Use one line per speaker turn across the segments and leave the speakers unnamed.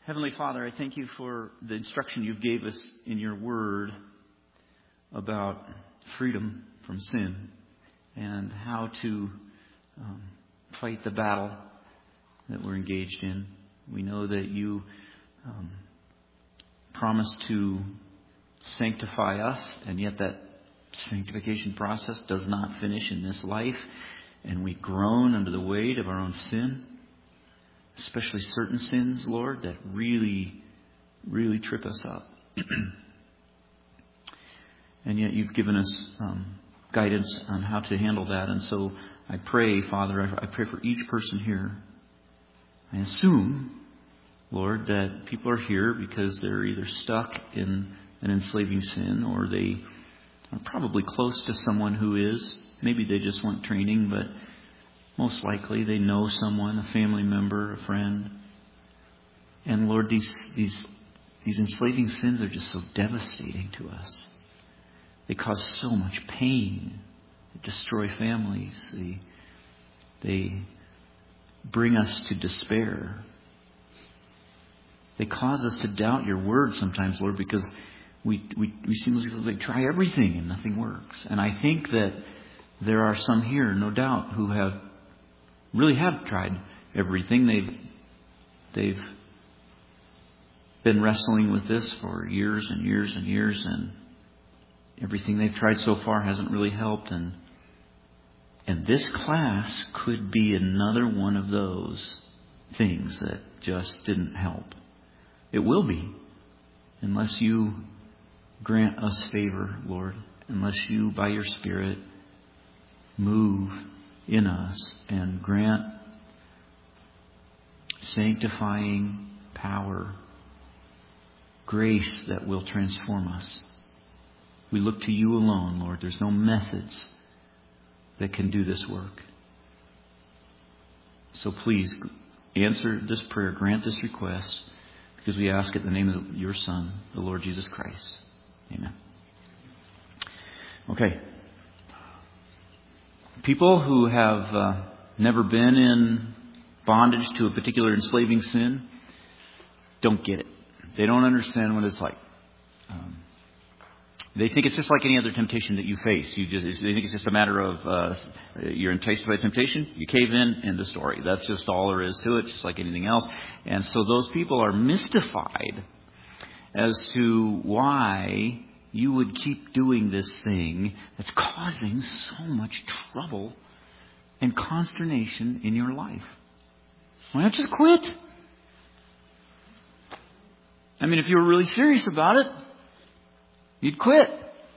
Heavenly Father, I thank you for the instruction you gave us in your word about freedom from sin and how to fight the battle that we're engaged in. We know that you promised to sanctify us, and yet that sanctification process does not finish in this life, and we groan under the weight of our own sin. Especially certain sins, Lord, that really, really trip us up. And yet you've given us guidance on how to handle that. And so I pray, Father, I pray for each person here. I assume, Lord, that people are here because they're either stuck in an enslaving sin or they are probably close to someone who is. Maybe they just want training, but most likely they know someone, a family member, a friend. And Lord, these enslaving sins are just so devastating to us. They cause so much pain. They destroy families. They bring us to despair. They cause us to doubt your word sometimes, Lord, because we seem like try everything and nothing works. And I think that there are some here, no doubt, who really have tried everything. They've been wrestling with this for years and years and years, and everything they've tried so far hasn't really helped. And this class could be another one of those things that just didn't help. It will be, unless you grant us favor, Lord, unless you, by your Spirit, move in us and grant sanctifying power, grace that will transform us. We look to you alone, Lord. There's no methods that can do this work. So please answer this prayer, grant this request, because we ask it in the name of your Son, the Lord Jesus Christ. Amen. Okay. People who have never been in bondage to a particular enslaving sin don't get it. They don't understand what it's like. They think it's just like any other temptation that you face. They think it's just a matter of you're enticed by temptation, you cave in, end of story. That's just all there is to it, just like anything else. And so those people are mystified as to why you would keep doing this thing that's causing so much trouble and consternation in your life. Why not just quit? I mean, if you were really serious about it, you'd quit.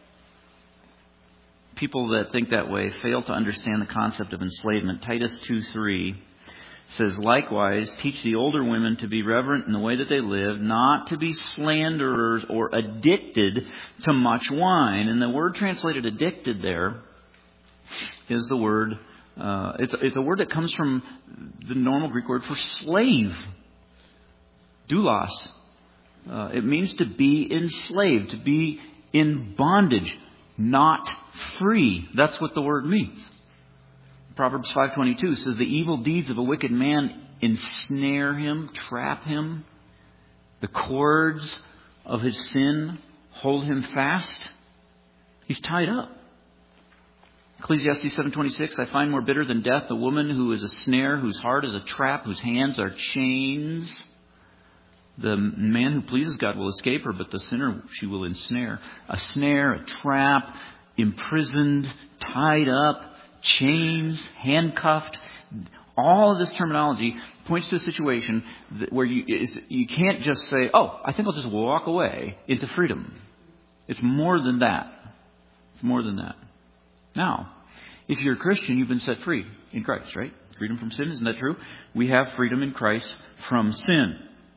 People that think that way fail to understand the concept of enslavement. Titus 2:3 says, likewise, teach the older women to be reverent in the way that they live, not to be slanderers or addicted to much wine. And the word translated addicted there is the word, it's a word that comes from the normal Greek word for slave. Doulos. It means to be enslaved, to be in bondage, not free. That's what the word means. Proverbs 5:22 says, the evil deeds of a wicked man ensnare him, trap him. The cords of his sin hold him fast. He's tied up. Ecclesiastes 7:26, I find more bitter than death the woman who is a snare, whose heart is a trap, whose hands are chains. The man who pleases God will escape her, but the sinner she will ensnare. A snare, a trap, imprisoned, tied up, chains, handcuffed. All of this terminology points to a situation where you can't just say, oh, I think I'll just walk away into freedom. It's more than that. It's more than that. Now, if you're a Christian, you've been set free in Christ, right? Freedom from sin, isn't that true? We have freedom in Christ from sin.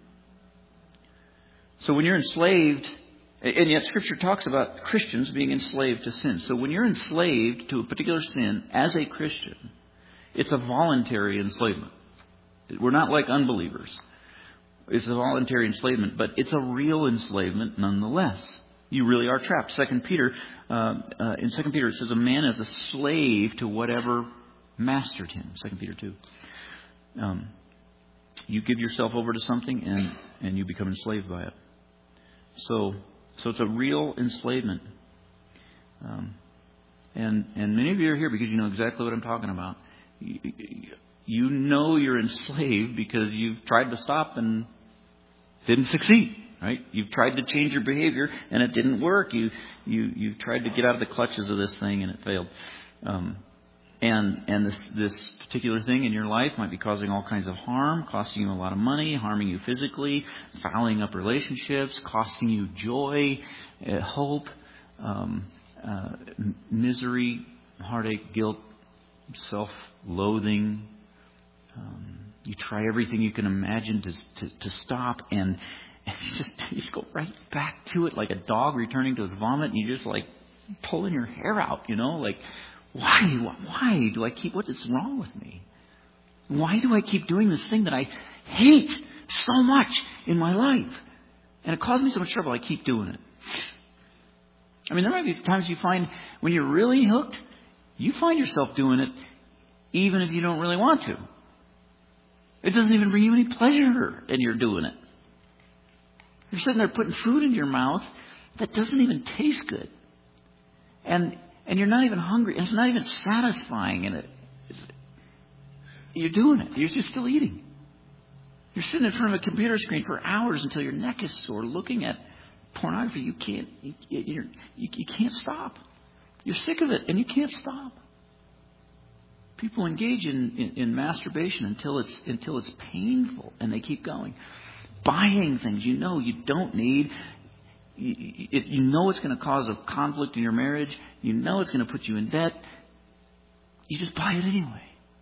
So when you're enslaved, and yet Scripture talks about Christians being enslaved to sin. So when you're enslaved to a particular sin as a Christian, it's a voluntary enslavement. We're not like unbelievers. It's a voluntary enslavement, but it's a real enslavement nonetheless. You really are trapped. In 2 Peter it says a man is a slave to whatever mastered him. 2 Peter 2. you give yourself over to something and you become enslaved by it. So it's a real enslavement. And many of you are here because you know exactly what I'm talking about. You know you're enslaved because you've tried to stop and didn't succeed, right? You've tried to change your behavior and it didn't work. You tried to get out of the clutches of this thing and it failed. And this particular thing in your life might be causing all kinds of harm, costing you a lot of money, harming you physically, fouling up relationships, costing you joy, hope, misery, heartache, guilt, self-loathing. You try everything you can imagine to stop, and you just go right back to it like a dog returning to his vomit, and you're just like pulling your hair out, like, why do I keep, what is wrong with me? Why do I keep doing this thing that I hate so much in my life? And it causes me so much trouble, I keep doing it. I mean, there might be times you find when you're really hooked, you find yourself doing it even if you don't really want to. It doesn't even bring you any pleasure, and you're doing it. You're sitting there putting food into your mouth that doesn't even taste good. And you're not even hungry. And it's not even satisfying. And you're doing it. You're just still eating. You're sitting in front of a computer screen for hours until your neck is sore looking at pornography. You can't stop. You're sick of it and you can't stop. People engage in masturbation until it's painful, and they keep going. Buying things you know you don't need. You know it's going to cause a conflict in your marriage. You know it's going to put you in debt. You just buy it anyway.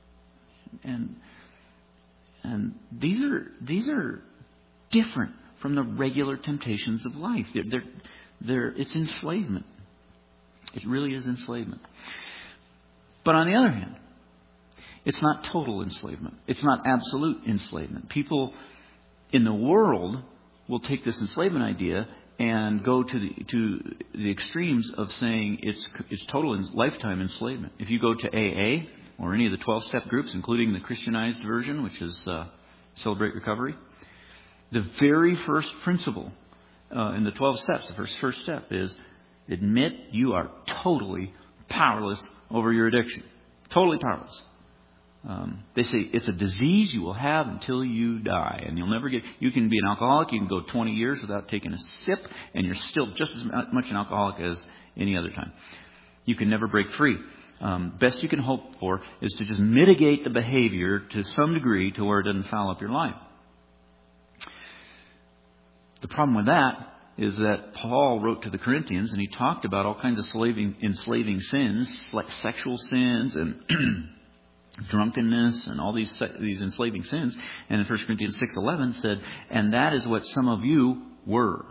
And these are different from the regular temptations of life. It's enslavement. It really is enslavement. But on the other hand, it's not total enslavement. It's not absolute enslavement. People in the world will take this enslavement idea and go to the extremes of saying it's total lifetime enslavement. If you go to AA or any of the 12-step groups, including the Christianized version, which is Celebrate Recovery, the very first principle in the 12 steps, the first step is admit you are totally powerless over your addiction. Totally powerless. They say it's a disease you will have until you die, and you'll never get. You can be an alcoholic. You can go 20 years without taking a sip, and you're still just as much an alcoholic as any other time. You can never break free. Best you can hope for is to just mitigate the behavior to some degree to where it doesn't foul up your life. The problem with that is that Paul wrote to the Corinthians, and he talked about all kinds of enslaving sins, like sexual sins and drunkenness and all these enslaving sins. And in 1 Corinthians 6:11 said, and that is what some of you were.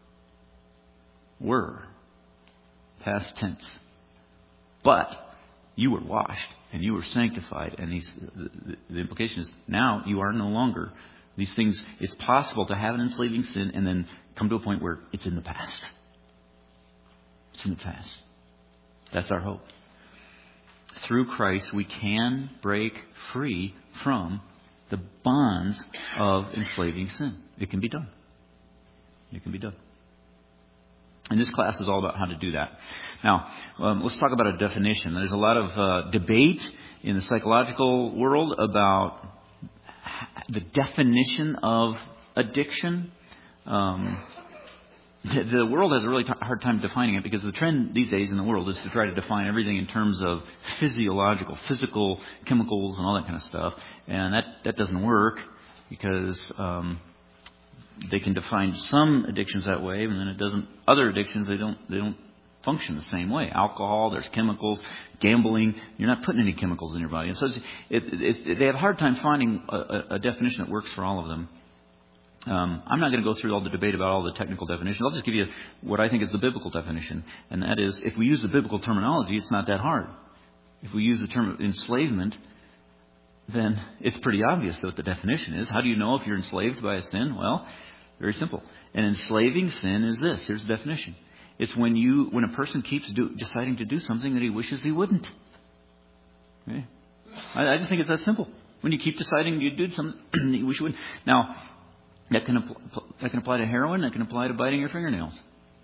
Past tense. But you were washed and you were sanctified. And the implication is now you are no longer. These things, it's possible to have an enslaving sin and then come to a point where it's in the past. It's in the past. That's our hope. Through Christ, we can break free from the bonds of enslaving sin. It can be done. It can be done. And this class is all about how to do that. Now, let's talk about a definition. There's a lot of debate in the psychological world about the definition of addiction. The world has a really hard time defining it because the trend these days in the world is to try to define everything in terms of physical chemicals and all that kind of stuff. And that doesn't work because they can define some addictions that way, and then it doesn't. Other addictions they don't function the same way. Alcohol, there's chemicals. Gambling, you're not putting any chemicals in your body. And so they have a hard time finding a definition that works for all of them. I'm not going to go through all the debate about all the technical definitions. I'll just give you what I think is the biblical definition. And that is, if we use the biblical terminology, it's not that hard. If we use the term enslavement, then it's pretty obvious what the definition is. How do you know if you're enslaved by a sin? Well, very simple. An enslaving sin is this. Here's the definition. It's when a person keeps deciding to do something that he wishes he wouldn't. Okay? I just think it's that simple. When you keep deciding you did something you wish you wouldn't. Now, that can apply to heroin. That can apply to biting your fingernails.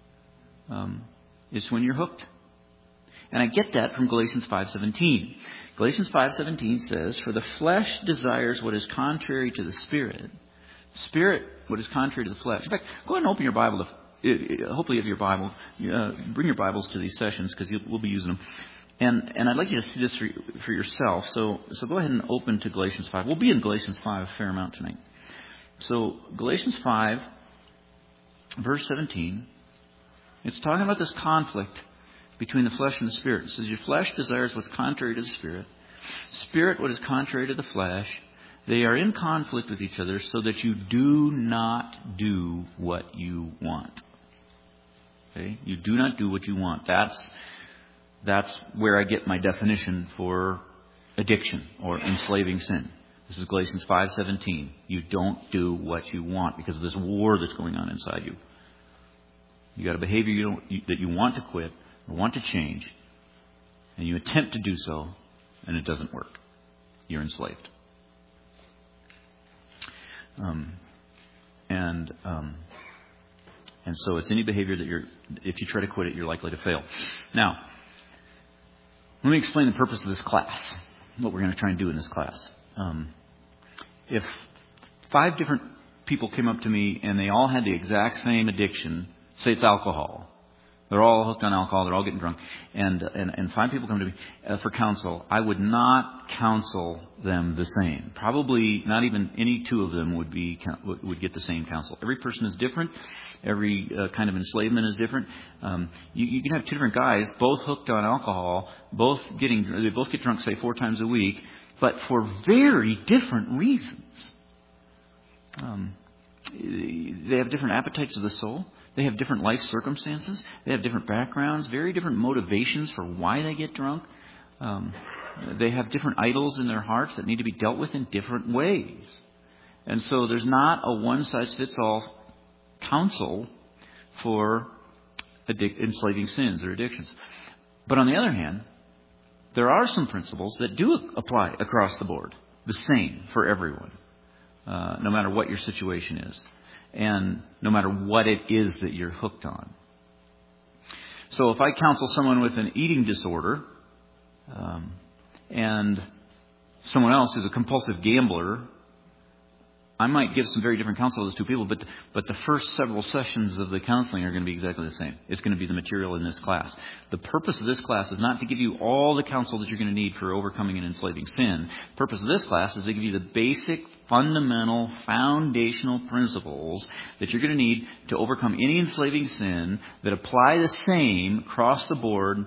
It's when you're hooked. And I get that from Galatians 5:17. Galatians 5:17 says, "For the flesh desires what is contrary to the Spirit. Spirit, what is contrary to the flesh." In fact, go ahead and open your Bible. Hopefully you have your Bible. Bring your Bibles to these sessions because we'll be using them. And I'd like you to see this for yourself. So go ahead and open to Galatians 5. We'll be in Galatians 5 a fair amount tonight. So Galatians 5, verse 17, it's talking about this conflict between the flesh and the Spirit. It says, "Your flesh desires what's contrary to the Spirit. Spirit, what is contrary to the flesh. They are in conflict with each other so that you do not do what you want." Okay? You do not do what you want. That's where I get my definition for addiction or enslaving sin. This is Galatians 5:17. You don't do what you want because of this war that's going on inside you. You got a behavior that you want to quit or want to change, and you attempt to do so, and it doesn't work. You're enslaved. And so it's any behavior that if you try to quit it, you're likely to fail. Now, let me explain the purpose of this class, what we're going to try and do in this class. If 5 different people came up to me and they all had the exact same addiction, say it's alcohol. They're all hooked on alcohol. They're all getting drunk. And 5 people come to me for counsel. I would not counsel them the same. Probably not even any 2 of them would get the same counsel. Every person is different. Every kind of enslavement is different. You can have 2 different guys, both hooked on alcohol, they both get drunk, say 4 times a week, but for very different reasons. They have different appetites of the soul. They have different life circumstances. They have different backgrounds, very different motivations for why they get drunk. They have different idols in their hearts that need to be dealt with in different ways. And so there's not a one-size-fits-all counsel for enslaving sins or addictions. But on the other hand, there are some principles that do apply across the board, the same for everyone, no matter what your situation is. And no matter what it is that you're hooked on. So if I counsel someone with an eating disorder, and someone else who's a compulsive gambler, I might give some very different counsel to those 2 people, but the first several sessions of the counseling are going to be exactly the same. It's going to be the material in this class. The purpose of this class is not to give you all the counsel that you're going to need for overcoming and enslaving sin. The purpose of this class is to give you the basic, fundamental, foundational principles that you're going to need to overcome any enslaving sin that apply the same across the board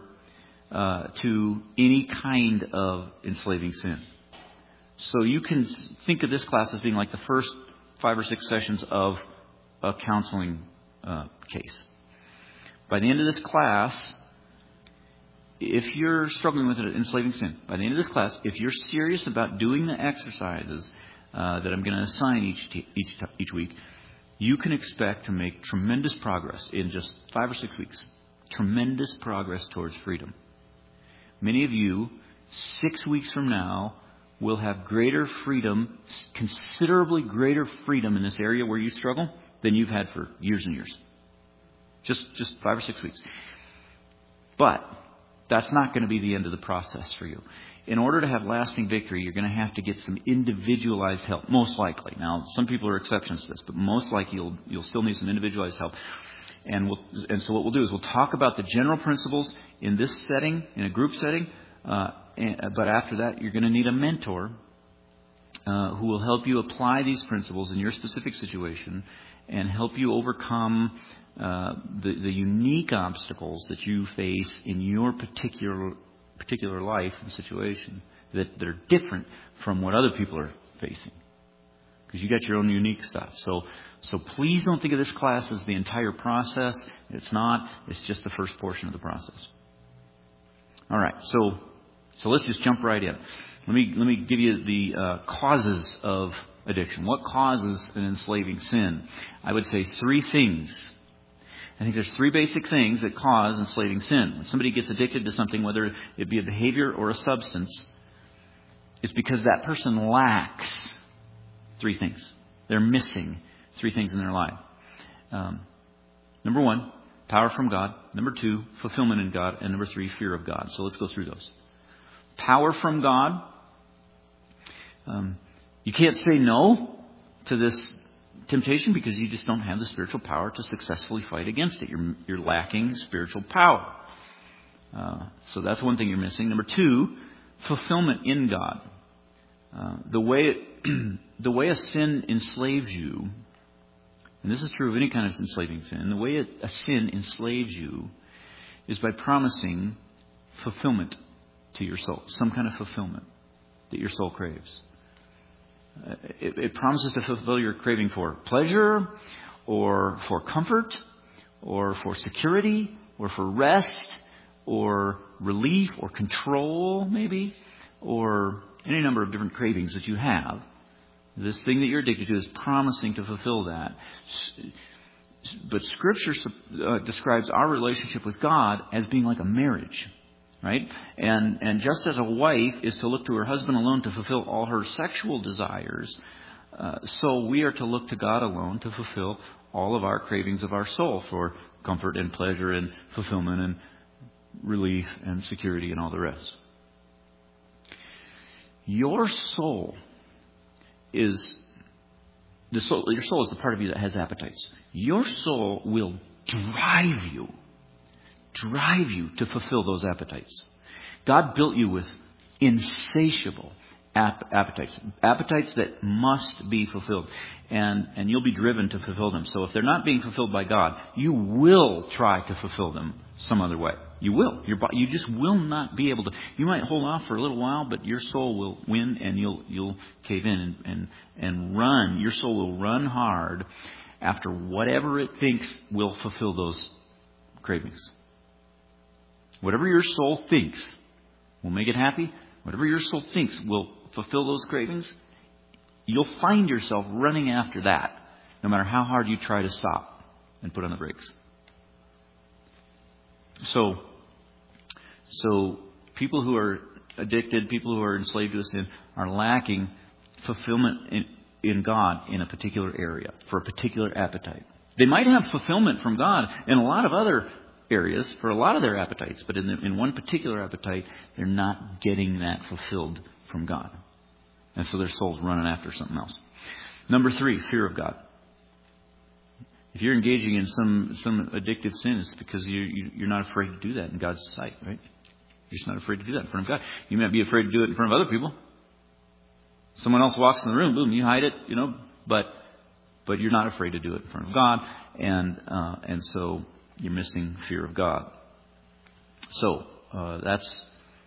to any kind of enslaving sin. So you can think of this class as being like the first 5 or 6 sessions of a counseling case. By the end of this class, if you're struggling with an enslaving sin, by the end of this class, if you're serious about doing the exercises that I'm going to assign each week, you can expect to make tremendous progress in just 5 or 6 weeks. Tremendous progress towards freedom. Many of you, 6 weeks from now, will have greater freedom, considerably greater freedom in this area where you struggle than you've had for years and years. Just 5 or 6 weeks. But that's not going to be the end of the process for you. In order to have lasting victory, you're going to have to get some individualized help, most likely. Now, some people are exceptions to this, but most likely you'll still need some individualized help. And so what we'll do is we'll talk about the general principles in this setting, in a group setting. But after that, you're going to need a mentor who will help you apply these principles in your specific situation and help you overcome the unique obstacles that you face in your particular life and situation that are different from what other people are facing. Because you got your own unique stuff. So please don't think of this class as the entire process. It's not. It's just the first portion of the process. All right. So let's just jump right in. Let me give you the causes of addiction. What causes an enslaving sin? I would say 3 things. I think there's 3 basic things that cause enslaving sin. When somebody gets addicted to something, whether it be a behavior or a substance, is because that person lacks three things. They're missing three things in their life. Number one, power from God. Number two, fulfillment in God. And number three, fear of God. So let's go through those. Power from God. You can't say no to this temptation because you just don't have the spiritual power to successfully fight against it. You're lacking spiritual power. So that's one thing you're missing. Number two, fulfillment in God. The way a sin enslaves you, and this is true of any kind of enslaving sin, the way a sin enslaves you is by promising fulfillment to your soul, some kind of fulfillment that your soul craves. It promises to fulfill your craving for pleasure, or for comfort, or for security, or for rest, or relief, or control, maybe, or any number of different cravings that you have. This thing that you're addicted to is promising to fulfill that. But Scripture describes our relationship with God as being like a marriage. Right? And just as a wife is to look to her husband alone to fulfill all her sexual desires, so we are to look to God alone to fulfill all of our cravings of our soul for comfort and pleasure and fulfillment and relief and security and all the rest. Your soul is your soul is the part of you that has appetites. Your soul will drive you to fulfill those appetites. God built you with insatiable appetites that must be fulfilled, and you'll be driven to fulfill them. So if they're not being fulfilled by God, you will try to fulfill them some other way. You will. You just will not be able to. You might hold off for a little while, but your soul will win, and you'll cave in and run. Your soul will run hard after whatever it thinks will fulfill those cravings. Whatever your soul thinks will make it happy, whatever your soul thinks will fulfill those cravings, you'll find yourself running after that, no matter how hard you try to stop and put on the brakes. So people who are addicted, people who are enslaved to sin, are lacking fulfillment in God in a particular area, for a particular appetite. They might have fulfillment from God in a lot of other areas for a lot of their appetites, but in one particular appetite, they're not getting that fulfilled from God. And so their soul's running after something else. Number three, fear of God. If you're engaging in some addictive sin, it's because you're not afraid to do that in God's sight, right? You're just not afraid to do that in front of God. You might be afraid to do it in front of other people. Someone else walks in the room, boom, you hide it, but you're not afraid to do it in front of God, and so you're missing fear of God. So that's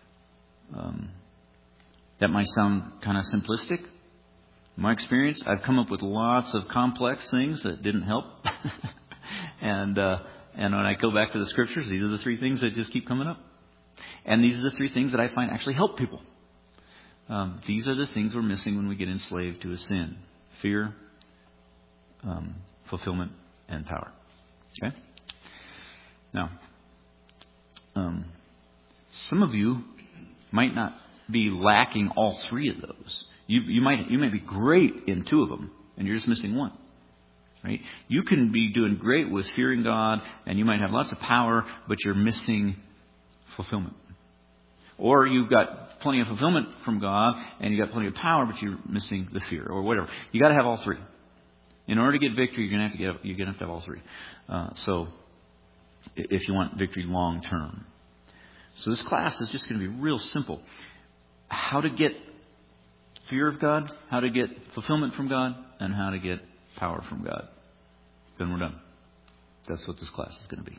that might sound kind of simplistic. In my experience, I've come up with lots of complex things that didn't help. and when I go back to the Scriptures, these are the three things that just keep coming up. And these are the three things that I find actually help people. These are the things we're missing when we get enslaved to a sin: fear, fulfillment, and power. Okay? Now, some of you might not be lacking all three of those. You might be great in two of them, and you're just missing one. Right? You can be doing great with fearing God, and you might have lots of power, but you're missing fulfillment. Or you've got plenty of fulfillment from God, and you've got plenty of power, but you're missing the fear, or whatever. You got to have all three. In order to get victory, you're gonna have to have all three. So, if you want victory long term, so this class is just going to be real simple: how to get fear of God, how to get fulfillment from God, and how to get power from God. Then we're done. That's what this class is going to be.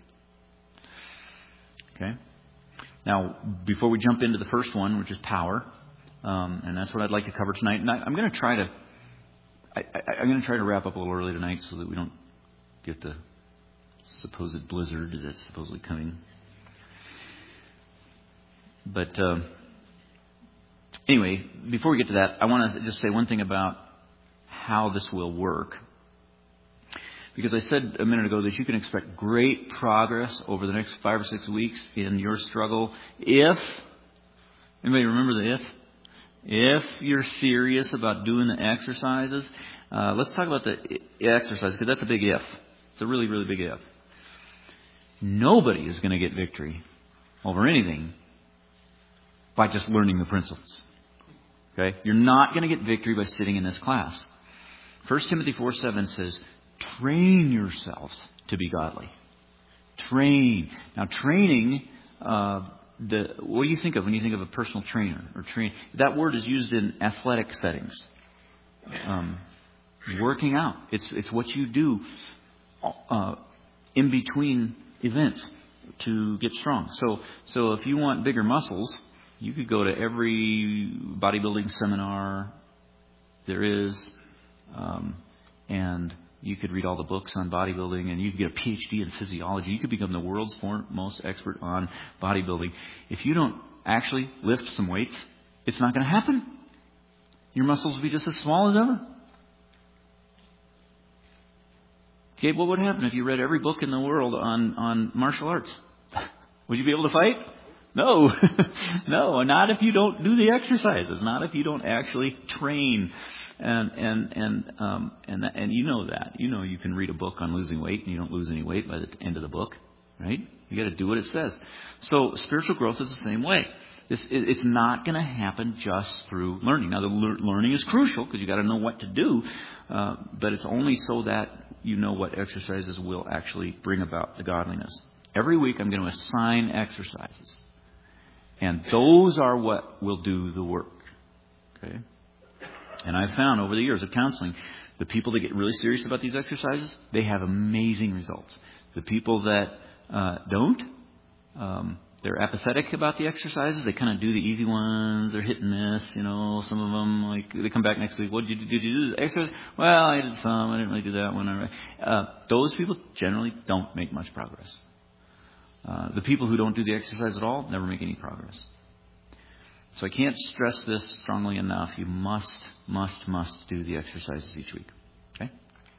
Okay? Now, before we jump into the first one, which is power, and that's what I'd like to cover tonight. And I'm going to try to wrap up a little early tonight so that we don't get the supposed blizzard that's supposedly coming. But anyway, before we get to that, I want to just say one thing about how this will work. Because I said a minute ago that you can expect great progress over the next 5 or 6 weeks in your struggle if, anybody remember the if? If you're serious about doing the exercises, let's talk about the exercise, because that's a big if. It's a really, really big if. Nobody is going to get victory over anything by just learning the principles. Okay? You're not going to get victory by sitting in this class. 1 Timothy 4:7 says, train yourselves to be godly. Train. Now, training, what do you think of when you think of a personal trainer or train? That word is used in athletic settings. Working out. It's what you do in between events to get strong. So if you want bigger muscles, you could go to every bodybuilding seminar there is, and you could read all the books on bodybuilding, and you could get a PhD in physiology. You could become the world's foremost expert on bodybuilding. If you don't actually lift some weights, it's not going to happen. Your muscles will be just as small as ever. Okay, what would happen if you read every book in the world on martial arts? Would you be able to fight? No. No, not if you don't do the exercises, not if you don't actually train. And you know that. You know you can read a book on losing weight and you don't lose any weight by the end of the book, right? You got to do what it says. So spiritual growth is the same way. It's not going to happen just through learning. Now, the learning is crucial because you got to know what to do, but it's only so that you know what exercises will actually bring about the godliness. Every week I'm going to assign exercises, and those are what will do the work. Okay? And I've found over the years of counseling, the people that get really serious about these exercises, they have amazing results. The people that don't, they're apathetic about the exercises. They kind of do the easy ones. They're hit and miss. You know, some of them, like, they come back next week. What did you do? The exercise? Well, I did some. I didn't really do that one. Those people generally don't make much progress. The people who don't do the exercise at all never make any progress. So I can't stress this strongly enough. You must do the exercises each week. Okay?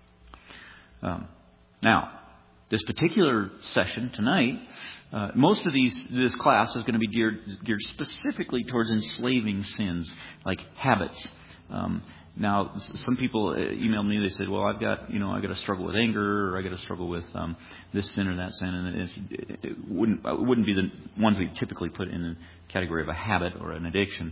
Now, this particular session tonight, most of this class is going to be geared specifically towards enslaving sins, like habits. Now, some people emailed me. They said, "Well, I got to struggle with anger, or I got to struggle with this sin or that sin," and it wouldn't be the ones we typically put in the category of a habit or an addiction.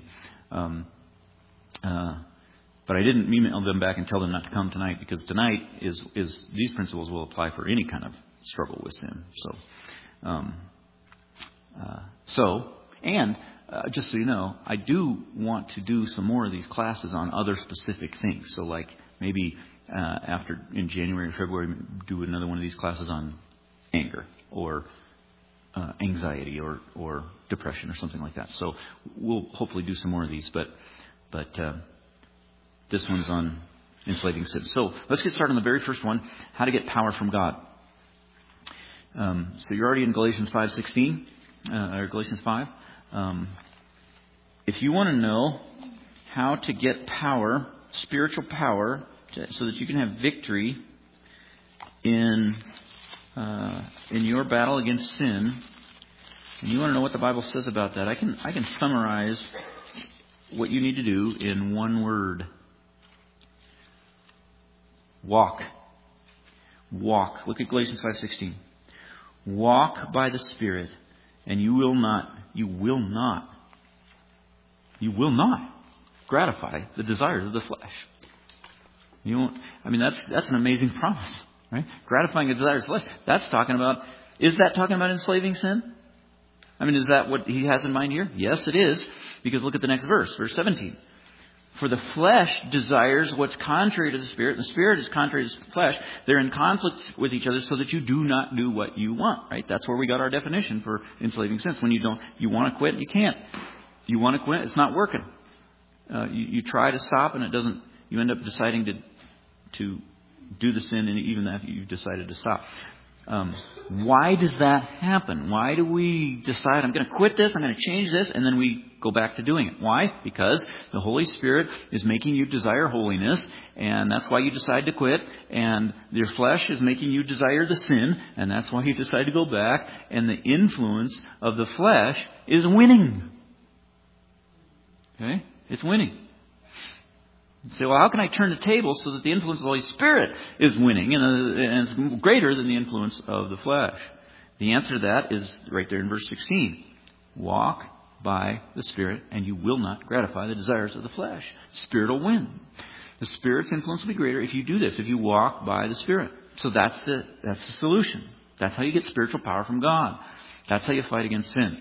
But I didn't email them back and tell them not to come tonight, because tonight is these principles will apply for any kind of struggle with sin. Just so you know, I do want to do some more of these classes on other specific things. So, like maybe in January or February, do another one of these classes on anger or anxiety or depression or something like that. So we'll hopefully do some more of these. But this one's on enslaving sin. So let's get started on the very first one: how to get power from God. So you're already in Galatians 5:16 or Galatians 5. If you want to know how to get power, spiritual power, so that you can have victory in your battle against sin, and you want to know what the Bible says about that, I can summarize what you need to do in one word: walk. Walk. Look at Galatians 5:16. Walk by the Spirit, and you will not gratify the desires of the flesh. You won't. I mean, that's an amazing promise, right? Gratifying the desires of the flesh. Is that talking about enslaving sin? I mean, is that what he has in mind here? Yes, it is. Because look at the next verse 17. For the flesh desires what's contrary to the Spirit, and the Spirit is contrary to the flesh. They're in conflict with each other, so that you do not do what you want, right? That's where we got our definition for enslaving sin. When you want to quit, and you can't. You want to quit, it's not working. You try to stop, and it doesn't. You end up deciding to do the sin, and even after you've decided to stop. Why does that happen? Why do we decide, I'm going to quit this, I'm going to change this, and then we go back to doing it? Why? Because the Holy Spirit is making you desire holiness, and that's why you decide to quit. And your flesh is making you desire the sin, and that's why you decide to go back. And the influence of the flesh is winning. Okay? It's winning. You say, well, how can I turn the table so that the influence of the Holy Spirit is winning and it's greater than the influence of the flesh? The answer to that is right there in verse 16. Walk by the Spirit, and you will not gratify the desires of the flesh. Spirit will win. The Spirit's influence will be greater if you do this, if you walk by the Spirit. So that's the solution. That's how you get spiritual power from God. That's how you fight against sin.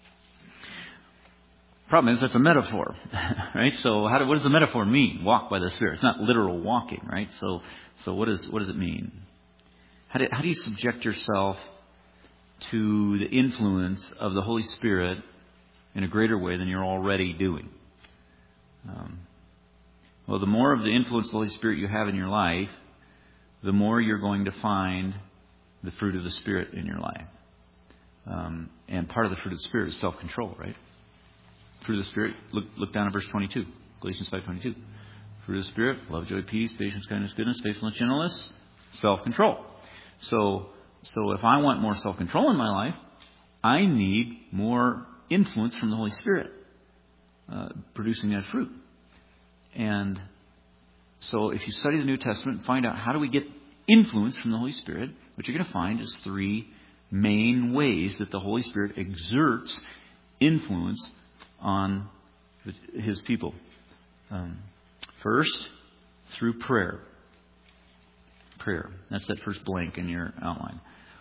Problem is, that's a metaphor, right? So what does the metaphor mean? Walk by the Spirit. It's not literal walking, right? So what does it mean? How do you subject yourself to the influence of the Holy Spirit in a greater way than you're already doing? Well, the more of the influence of the Holy Spirit you have in your life, the more you're going to find the fruit of the Spirit in your life. And part of the fruit of the Spirit is self-control, right? Fruit of the Spirit, look down at verse 22, Galatians 5:22. Fruit of the Spirit, love, joy, peace, patience, kindness, goodness, faithfulness, gentleness, self-control. So if I want more self-control in my life, I need more influence from the Holy Spirit producing that fruit. And so if you study the New Testament and find out how do we get influence from the Holy Spirit, what you're going to find is three main ways that the Holy Spirit exerts influence on His people. First, through prayer. Prayer. That's that first blank in your outline.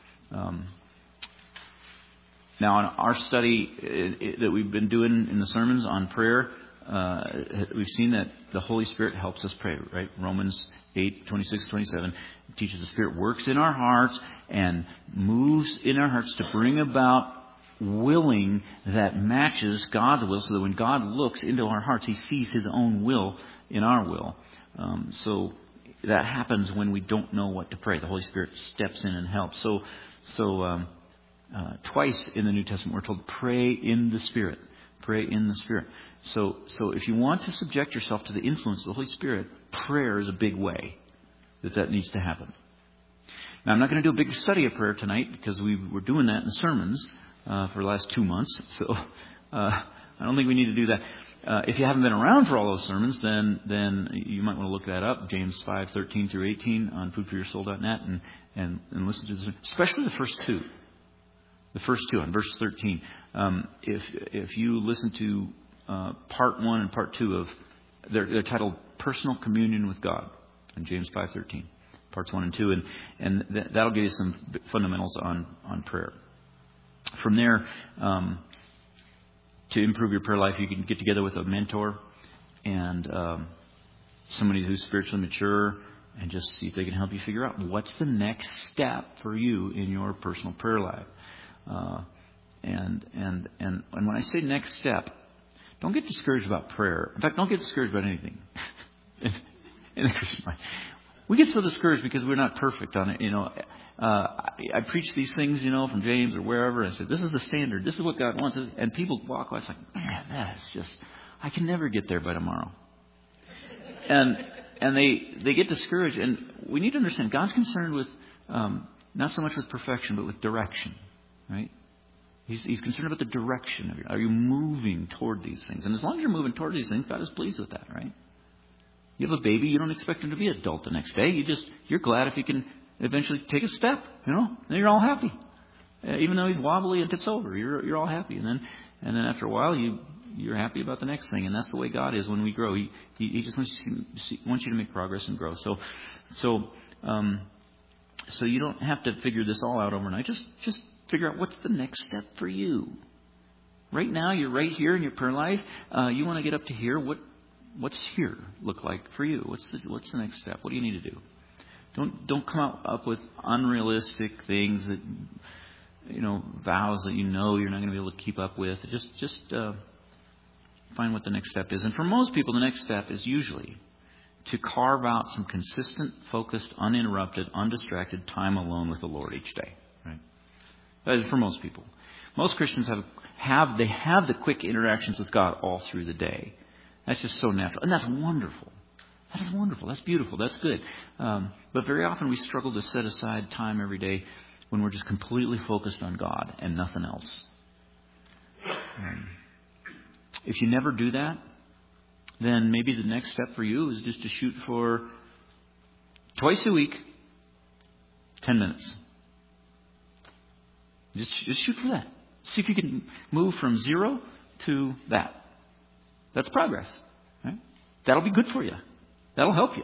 Now, in our study that we've been doing in the sermons on prayer, we've seen that the Holy Spirit helps us pray, right? Romans 8:26-27 teaches the Spirit works in our hearts and moves in our hearts to bring about willing that matches God's will, so that when God looks into our hearts, He sees His own will in our will. So that happens when we don't know what to pray. The Holy Spirit steps in and helps. So twice in the New Testament we're told, pray in the Spirit. Pray in the Spirit. So if you want to subject yourself to the influence of the Holy Spirit, prayer is a big way that needs to happen. Now, I'm not going to do a big study of prayer tonight because we were doing that in the sermons for the last 2 months. So I don't think we need to do that. If you haven't been around for all those sermons, then you might want to look that up. James 5:13-18 on foodforyoursoul.net and listen to this, especially the first two. The first two on verse 13. If you listen to part 1 and part 2 of they're titled Personal Communion with God in James 5:13, parts 1 and 2, and that'll give you some fundamentals on prayer. From there, to improve your prayer life, you can get together with a mentor and somebody who's spiritually mature and just see if they can help you figure out what's the next step for you in your personal prayer life. And when I say next step, don't get discouraged about prayer. In fact, don't get discouraged about anything in the Christian life. We get so discouraged because we're not perfect on it. I preach these things, from James or wherever, and I say, this is the standard. This is what God wants. And people walk away. It's like, man, that's just, I can never get there by tomorrow. And they get discouraged. And we need to understand, God's concerned with, not so much with perfection, but with direction, right? He's concerned about the direction of are you moving toward these things? And as long as you're moving toward these things, God is pleased with that, right? You have a baby, you don't expect him to be an adult the next day. You're glad if he can eventually take a step, then you're all happy. Even though he's wobbly and tips over, you're all happy. And then after a while, you're happy about the next thing. And that's the way God is when we grow. He just wants you to make progress and grow. So you don't have to figure this all out overnight. Just figure out what's the next step for you. Right now, you're right here in your prayer life. You want to get up to here. What's here look like for you? What's the next step? What do you need to do? Don't come up with unrealistic things that vows that you're not going to be able to keep up with. Just find what the next step is. And for most people, the next step is usually to carve out some consistent, focused, uninterrupted, undistracted time alone with the Lord each day. Right? That is for most people. Most Christians have the quick interactions with God all through the day. That's just so natural. And that's wonderful. That is wonderful. That's beautiful. That's good. But very often we struggle to set aside time every day when we're just completely focused on God and nothing else. If you never do that, then maybe the next step for you is just to shoot for twice a week, 10 minutes. Just shoot for that. See if you can move from 0 to that. That's progress. Right? That'll be good for you. That'll help you.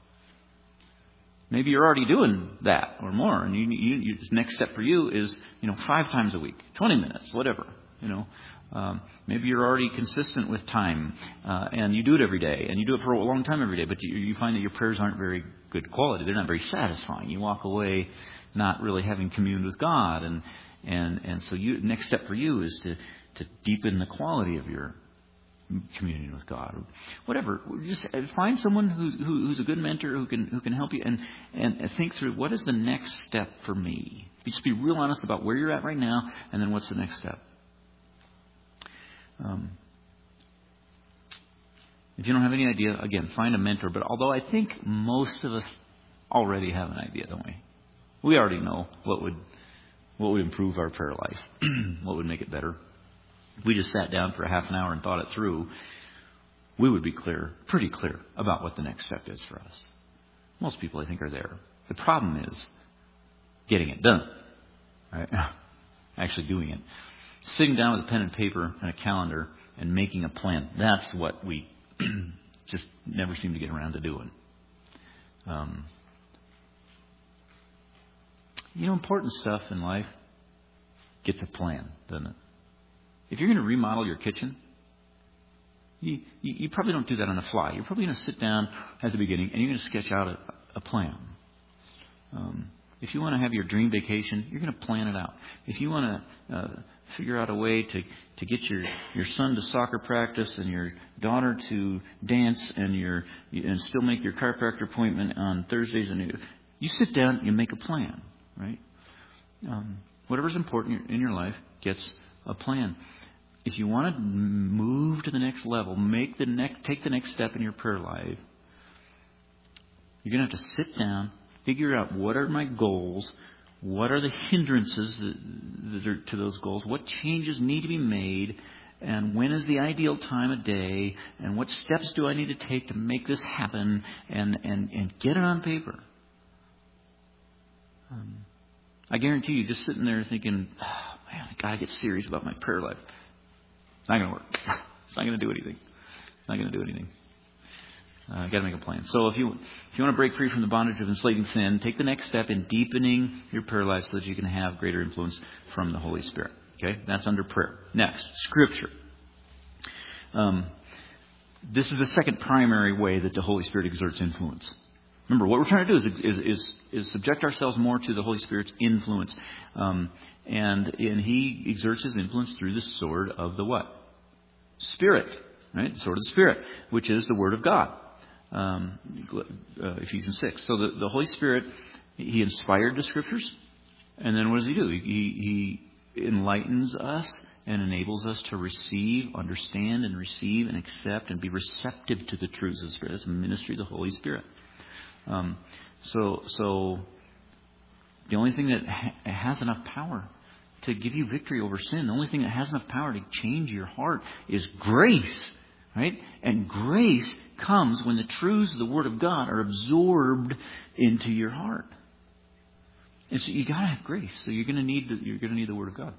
Maybe you're already doing that or more, and the next step for you is 5 times a week, 20 minutes, whatever. Maybe you're already consistent with time, and you do it every day, and you do it for a long time every day, but you find that your prayers aren't very good quality. They're not very satisfying. You walk away not really having communed with God, and so next step for you is to deepen the quality of your communion with God, or whatever. Just find someone who's a good mentor who can help you and think through what is the next step for me. Just be real honest about where you're at right now, and then what's the next step. If you don't have any idea, again, find a mentor. But although I think most of us already have an idea, don't we? We already know what would improve our prayer life, what would make it better. If we just sat down for a half an hour and thought it through, we would be pretty clear about what the next step is for us. Most people, I think, are there. The problem is getting it done, right? Actually doing it. Sitting down with a pen and paper and a calendar and making a plan. That's what we just never seem to get around to doing. Important stuff in life gets a plan, doesn't it? If you're going to remodel your kitchen, you probably don't do that on the fly. You're probably going to sit down at the beginning and you're going to sketch out a plan. If you want to have your dream vacation, you're going to plan it out. If you want to figure out a way to get your son to soccer practice and your daughter to dance and still make your chiropractor appointment on Thursdays, and you sit down, you make a plan, right? Whatever's important in your life gets a plan. If you want to move to the next level, take the next step in your prayer life, you're going to have to sit down, figure out what are my goals, what are the hindrances that are to those goals, what changes need to be made, and when is the ideal time of day, and what steps do I need to take to make this happen, and get it on paper. I guarantee you, just sitting there thinking, oh, man, I got to get serious about my prayer life. It's not going to work. It's not going to do anything. It's not going to do anything. Got to make a plan. So if you want to break free from the bondage of enslaving sin, take the next step in deepening your prayer life so that you can have greater influence from the Holy Spirit. Okay, that's under prayer. Next, Scripture. This is the second primary way that the Holy Spirit exerts influence. Remember, what we're trying to do is subject ourselves more to the Holy Spirit's influence. And He exerts His influence through the sword of the what? Spirit. Right? The sword of the Spirit, which is the Word of God. Ephesians 6. So the Holy Spirit, He inspired the Scriptures. And then what does He do? He enlightens us and enables us to understand and receive and accept and be receptive to the truths of the Spirit. That's a ministry of the Holy Spirit. So the only thing that has enough power to give you victory over sin, the only thing that has enough power to change your heart is grace, right? And grace comes when the truths of the Word of God are absorbed into your heart. And so you got to have grace. So you're going to need the Word of God.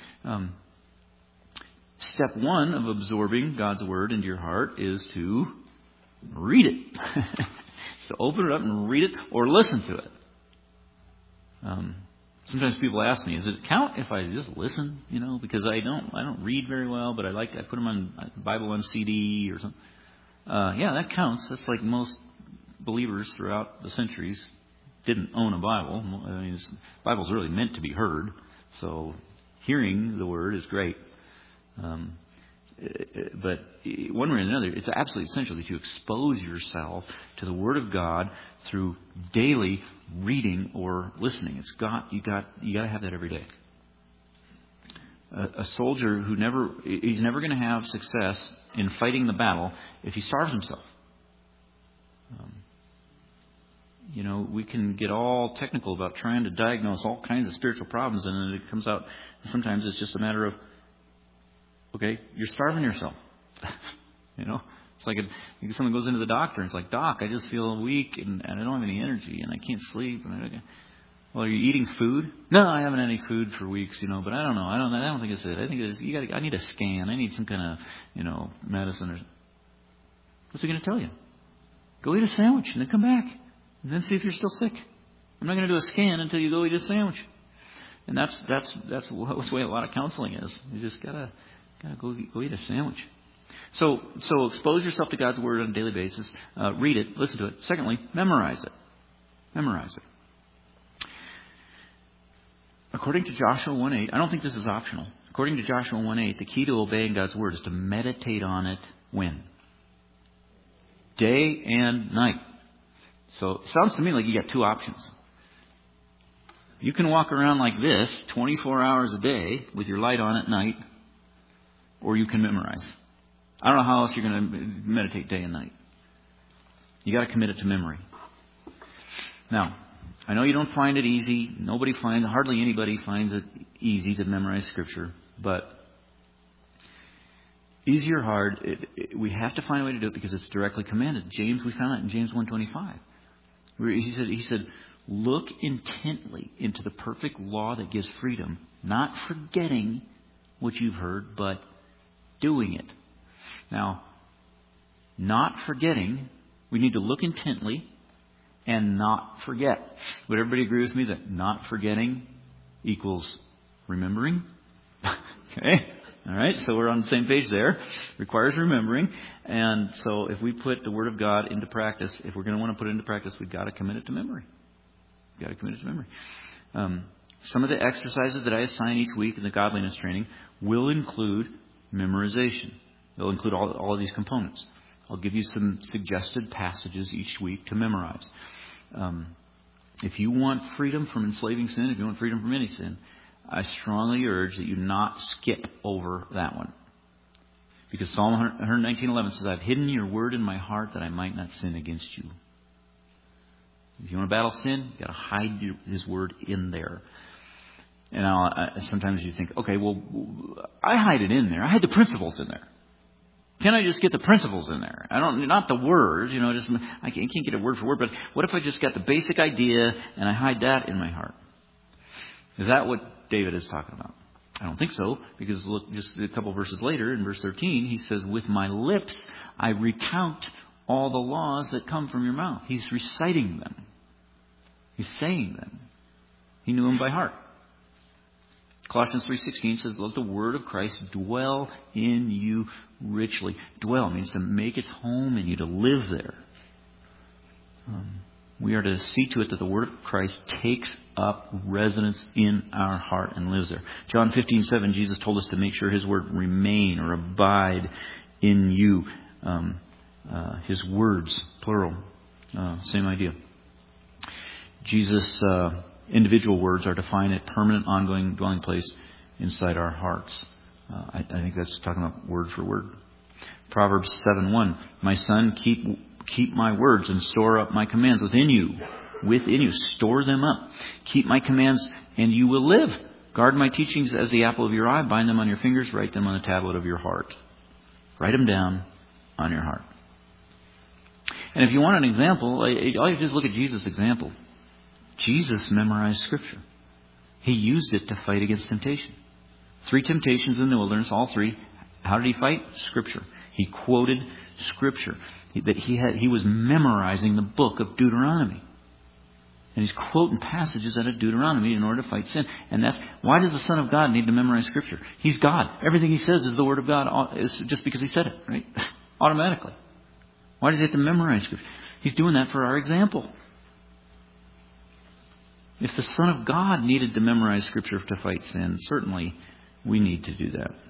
Step one of absorbing God's Word into your heart is to read it. To open it up and read it or listen to it. Sometimes people ask me, "Does it count if I just listen?" Because I don't read very well, but I put them on Bible on CD or something. Yeah, that counts. That's like most believers throughout the centuries didn't own a Bible. I mean, the Bible's really meant to be heard, so hearing the Word is great. But one way or another, it's absolutely essential that you expose yourself to the Word of God through daily reading or listening. You got to have that every day. A soldier he's never going to have success in fighting the battle if he starves himself. We can get all technical about trying to diagnose all kinds of spiritual problems, and then it comes out. Sometimes it's just a matter of, okay, you're starving yourself. It's like someone goes into the doctor and it's like, Doc, I just feel weak and I don't have any energy and I can't sleep. Well, are you eating food? No, I haven't had any food for weeks, but I don't know. I don't think it's it. I think it's I need a scan. I need some kind of, medicine or. What's he going to tell you? Go eat a sandwich and then come back and then see if you're still sick. I'm not going to do a scan until you go eat a sandwich. And that's the way a lot of counseling is. You just gotta go eat a sandwich. So expose yourself to God's Word on a daily basis. Read it, listen to it. Secondly, memorize it. Memorize it. According to Joshua 1:8, I don't think this is optional. According to Joshua 1:8, the key to obeying God's Word is to meditate on it when? Day and night. So it sounds to me like you got two options. You can walk around like this 24 hours a day with your light on at night, or you can memorize. I don't know how else you're going to meditate day and night. You got to commit it to memory. Now, I know you don't find it easy. Hardly anybody finds it easy to memorize Scripture, but easy or hard, we have to find a way to do it because it's directly commanded. We found that in James 1:25. He said, look intently into the perfect law that gives freedom, not forgetting what you've heard, but doing it. Now, not forgetting, we need to look intently and not forget. Would everybody agree with me that not forgetting equals remembering? Okay. All right. So we're on the same page there. Requires remembering. And so if we put the Word of God into practice, if we're going to want to put it into practice, we've got to commit it to memory. Some of the exercises that I assign each week in the godliness training will include memorization. They'll include all of these components. I'll give you some suggested passages each week to memorize. If you want freedom from enslaving sin, if you want freedom from any sin, I strongly urge that you not skip over that one. Because Psalm 119:11 says, I've hidden your word in my heart that I might not sin against you. If you want to battle sin, you've got to hide His word in there. And sometimes you think, okay, well, I hide it in there. I hide the principles in there. Can I just get the principles in there? Not the words, I can't get it word for word, but what if I just got the basic idea and I hide that in my heart? Is that what David is talking about? I don't think so, because look, just a couple verses later, in verse 13, he says, with my lips I recount all the laws that come from your mouth. He's reciting them. He's saying them. He knew them by heart. Colossians 3:16 says, let the word of Christ dwell in you richly. Dwell means to make its home in you, to live there. We are to see to it that the word of Christ takes up residence in our heart and lives there. John 15:7, Jesus told us to make sure His word remain or abide in you. His words, plural, same idea. Jesus' individual words are to find a permanent, ongoing dwelling place inside our hearts. I think that's talking about word for word. Proverbs 7:1, my son, keep my words and store up my commands within you. Store them up. Keep my commands and you will live. Guard my teachings as the apple of your eye. Bind them on your fingers. Write them on the tablet of your heart. Write them down on your heart. And if you want an example, all you have to do is look at Jesus' example. Jesus memorized Scripture. He used it to fight against temptation. 3 temptations in the wilderness, all 3. How did He fight? Scripture. He quoted Scripture. He was memorizing the book of Deuteronomy. And he's quoting passages out of Deuteronomy in order to fight sin. And that's why does the Son of God need to memorize Scripture? He's God. Everything He says is the Word of God. It's just because He said it, right? Automatically. Why does He have to memorize Scripture? He's doing that for our example. If the Son of God needed to memorize Scripture to fight sin, certainly we need to do that.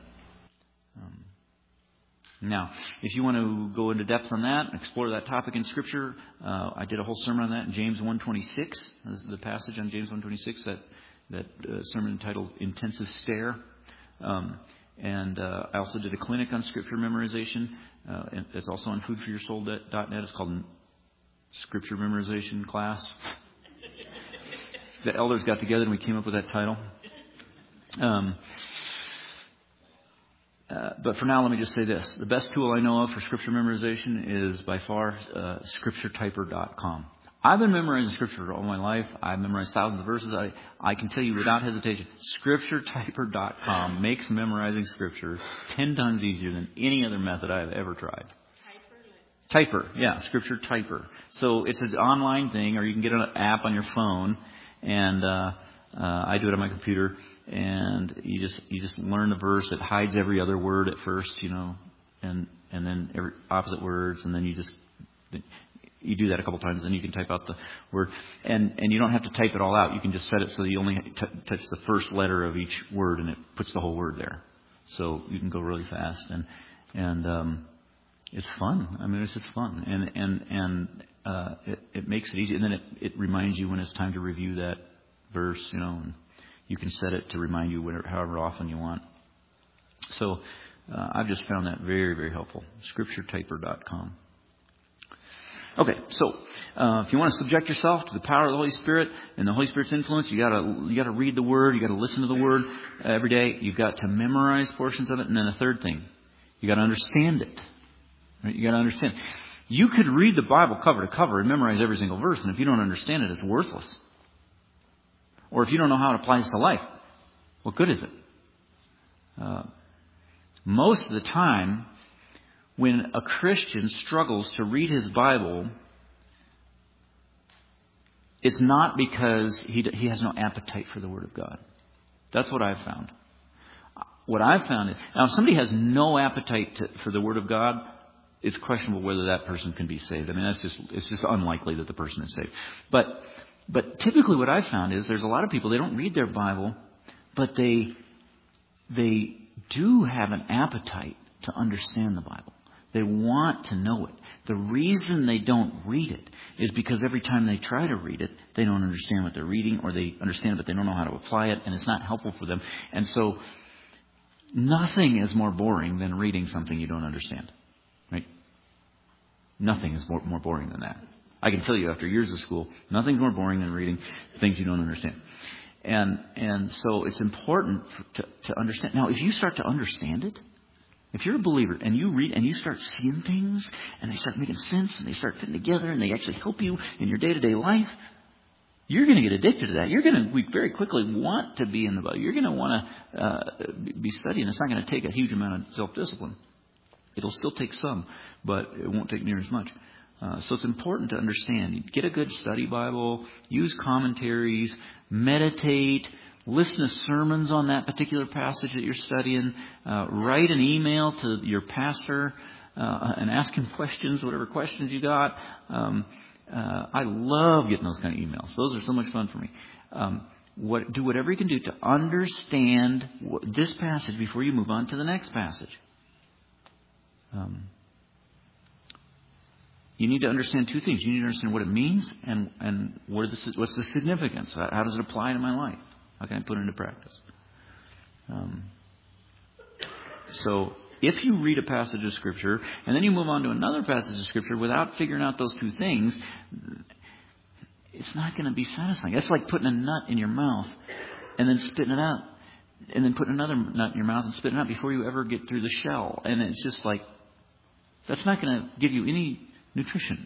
Now, if you want to go into depth on that, explore that topic in Scripture, I did a whole sermon on that in James 1:26. This is the passage on James 1:26, that sermon entitled Intensive Stare. And I also did a clinic on Scripture memorization. And it's also on foodforyoursoul.net. It's called Scripture Memorization Class. The elders got together and we came up with that title. But for now, let me just say this. The best tool I know of for scripture memorization is by far scripturetyper.com. I've been memorizing scripture all my life. I've memorized thousands of verses. I can tell you without hesitation, scripturetyper.com makes memorizing scripture 10 times easier than any other method I've ever tried. Typer, yeah, Scripture Typer. So it's an online thing, or you can get an app on your phone, and I do it on my computer. And you just learn the verse. It hides every other word at first, and then every opposite words, and then you do that a couple times, then you can type out the word, and you don't have to type it all out. You can just set it so that you only touch the first letter of each word, and it puts the whole word there. So you can go really fast, and it's fun. I mean, it's just fun, and it makes it easy, and then it reminds you when it's time to review that verse, and you can set it to remind you however often you want. So I've just found that very, very helpful. ScriptureTyper.com. Okay, so if you want to subject yourself to the power of the Holy Spirit and the Holy Spirit's influence, you gotta read the Word, you gotta listen to the Word every day. You've got to memorize portions of it, and then the third thing, you got to understand it. Right? You got to understand. You could read the Bible cover to cover and memorize every single verse, and if you don't understand it, it's worthless. Or if you don't know how it applies to life, what good is it? Most of the time, when a Christian struggles to read his Bible, it's not because he has no appetite for the Word of God. That's what I've found. What I've found is, now if somebody has no appetite for the Word of God, it's questionable whether that person can be saved. I mean, it's just unlikely that the person is saved. But typically what I've found is there's a lot of people, they don't read their Bible, but they do have an appetite to understand the Bible. They want to know it. The reason they don't read it is because every time they try to read it, they don't understand what they're reading, or they understand it, but they don't know how to apply it, and it's not helpful for them. And so nothing is more boring than reading something you don't understand. Right? Nothing is more boring than that. I can tell you after years of school, nothing's more boring than reading things you don't understand. And so it's important to understand. Now, if you start to understand it, if you're a believer and you read and you start seeing things and they start making sense and they start fitting together and they actually help you in your day-to-day life, you're going to get addicted to that. You're going to very quickly want to be in the Bible. You're going to want to be studying. It's not going to take a huge amount of self-discipline. It'll still take some, but it won't take near as much. So it's important to understand. Get a good study Bible, use commentaries, meditate, listen to sermons on that particular passage that you're studying, write an email to your pastor and ask him questions, whatever questions you got. I love getting those kind of emails. Those are so much fun for me. Do whatever you can do to understand this passage before you move on to the next passage. You need to understand two things. You need to understand what it means and what's the significance. How does it apply to my life? How can I put it into practice? So if you read a passage of Scripture and then you move on to another passage of Scripture without figuring out those two things, it's not going to be satisfying. That's like putting a nut in your mouth and then spitting it out, and then putting another nut in your mouth and spitting it out before you ever get through the shell. And it's just like, that's not going to give you any nutrition.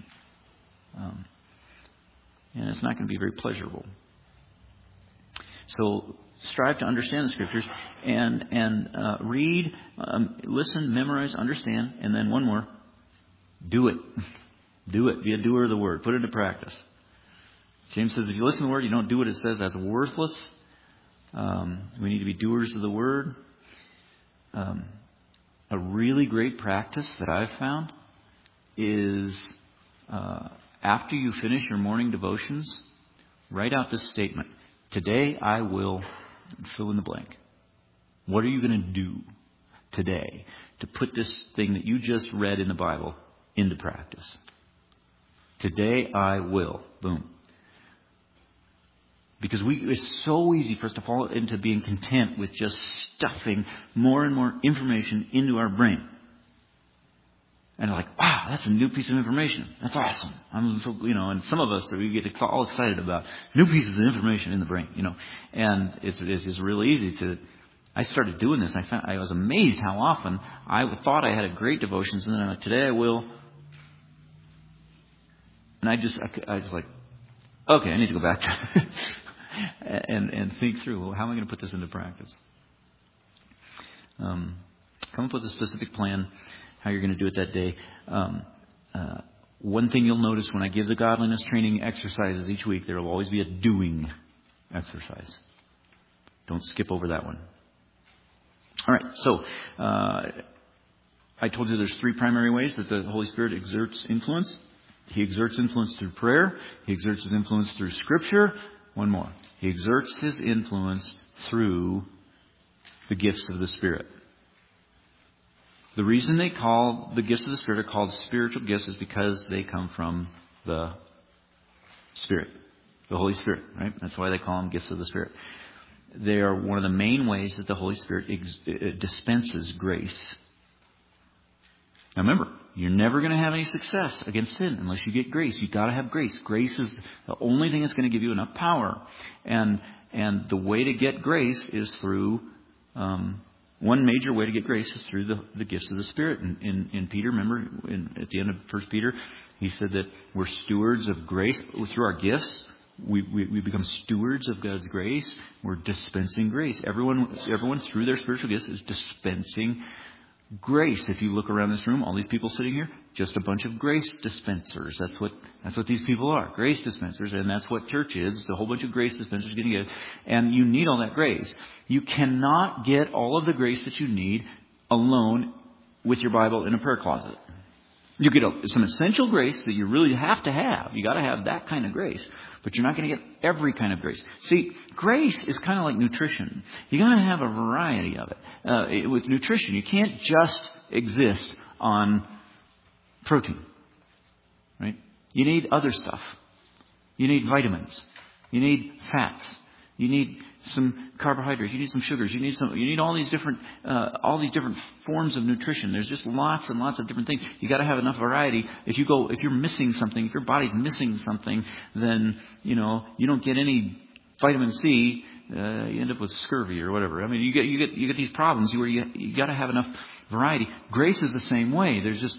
And it's not going to be very pleasurable. So strive to understand the Scriptures and read, listen, memorize, understand, and then one more, do it. Do it. Be a doer of the Word. Put it into practice. James says if you listen to the Word, you don't do what it says, that's worthless. We need to be doers of the Word. A really great practice that I've found is after you finish your morning devotions, write out this statement. Today I will fill in the blank. What are you going to do today to put this thing that you just read in the Bible into practice? Today I will. Boom. Because it's so easy for us to fall into being content with just stuffing more and more information into our brain. And like, wow, that's a new piece of information. That's awesome. I'm so, and some of us, we get all excited about new pieces of information in the brain, and it's just really easy I started doing this. I was amazed how often I thought I had a great devotions, and then I'm like, today I will. And I was like, okay, I need to go back to and think through, well, how am I going to put this into practice? Come up with a specific plan, how you're going to do it that day. One thing you'll notice when I give the godliness training exercises each week, there will always be a doing exercise. Don't skip over that one. All right, so I told you there's 3 primary ways that the Holy Spirit exerts influence. He exerts influence through prayer. He exerts his influence through Scripture. One more. He exerts his influence through the gifts of the Spirit. The reason they call the gifts of the Spirit are called spiritual gifts is because they come from the Spirit, the Holy Spirit, right? That's why they call them gifts of the Spirit. They are one of the main ways that the Holy Spirit dispenses grace. Now remember, you're never going to have any success against sin unless you get grace. You've got to have grace. Grace is the only thing that's going to give you enough power. And the way to get grace is through, one major way to get grace is through the gifts of the Spirit. In Peter, remember, at the end of 1 Peter, he said that we're stewards of grace through our gifts. We become stewards of God's grace. We're dispensing grace. Everyone through their spiritual gifts is dispensing grace. If you look around this room, all these people sitting here, just a bunch of grace dispensers. That's what these people are. Grace dispensers. And that's what church is. It's a whole bunch of grace dispensers getting it. And you need all that grace. You cannot get all of the grace that you need alone with your Bible in a prayer closet. You get some essential grace that you really have to have. You got to have that kind of grace. But you're not going to get every kind of grace. See, grace is kind of like nutrition. You got to have a variety of it. With nutrition, you can't just exist on protein, right? You need other stuff. You need vitamins. You need fats. You need some carbohydrates. You need some sugars. You need all these different forms of nutrition. There's just lots and lots of different things. You got to have enough variety. If you're missing something, if your body's missing something, then you don't get any vitamin C. You end up with scurvy or whatever. I mean, you get these problems where you got to have enough variety. Grace is the same way.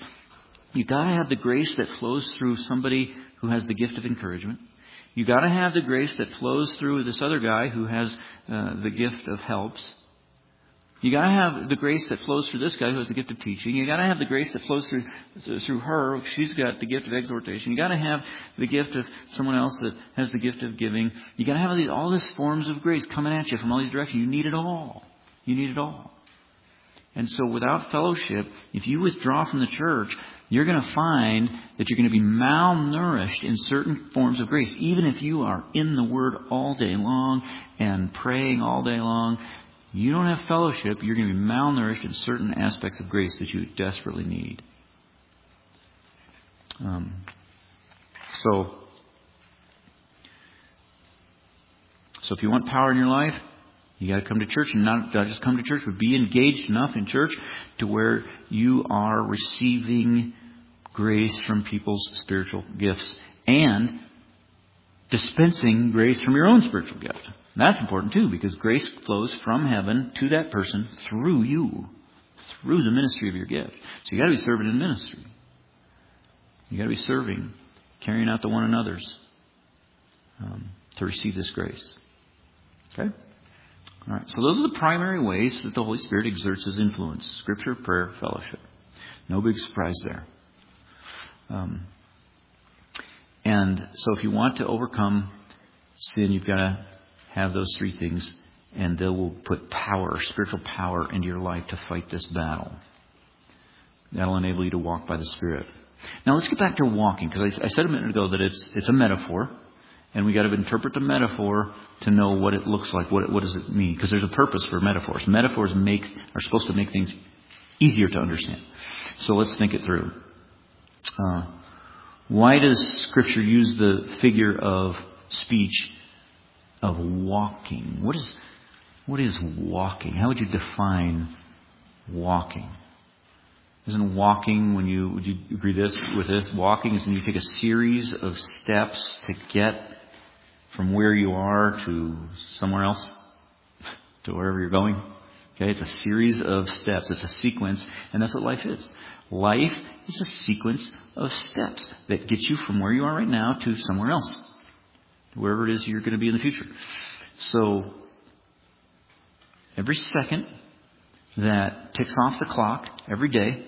You got to have the grace that flows through somebody who has the gift of encouragement. You got to have the grace that flows through this other guy who has the gift of helps. You got to have the grace that flows through this guy who has the gift of teaching. You got to have the grace that flows through her. She's got the gift of exhortation. You got to have the gift of someone else that has the gift of giving. You got to have all these forms of grace coming at you from all these directions. You need it all. You need it all. And so without fellowship, if you withdraw from the church, you're going to find that you're going to be malnourished in certain forms of grace. Even if you are in the Word all day long and praying all day long, you don't have fellowship, you're going to be malnourished in certain aspects of grace that you desperately need. So if you want power in your life, you got to come to church, and not just come to church, but be engaged enough in church to where you are receiving grace from people's spiritual gifts and dispensing grace from your own spiritual gift. And that's important too, because grace flows from heaven to that person through you, through the ministry of your gift. So you got to be serving in ministry. You got to be serving, carrying out the one another's to receive this grace. Okay. All right, so those are the primary ways that the Holy Spirit exerts His influence. Scripture, prayer, fellowship. No big surprise there. And so if you want to overcome sin, you've got to have those 3 things. And they will put power, spiritual power, into your life to fight this battle. That'll enable you to walk by the Spirit. Now let's get back to walking, because I said a minute ago that it's a metaphor. And we got to interpret the metaphor to know what it looks like. What does it mean? Because there's a purpose for metaphors. Metaphors are supposed to make things easier to understand. So let's think it through. Why does Scripture use the figure of speech of walking? What is walking? How would you define walking? Isn't walking would you agree with this? Walking is when you take a series of steps to get from where you are to somewhere else, to wherever you're going. Okay, it's a series of steps. It's a sequence, and that's what life is. Life is a sequence of steps that get you from where you are right now to somewhere else, wherever it is you're going to be in the future. So every second that ticks off the clock every day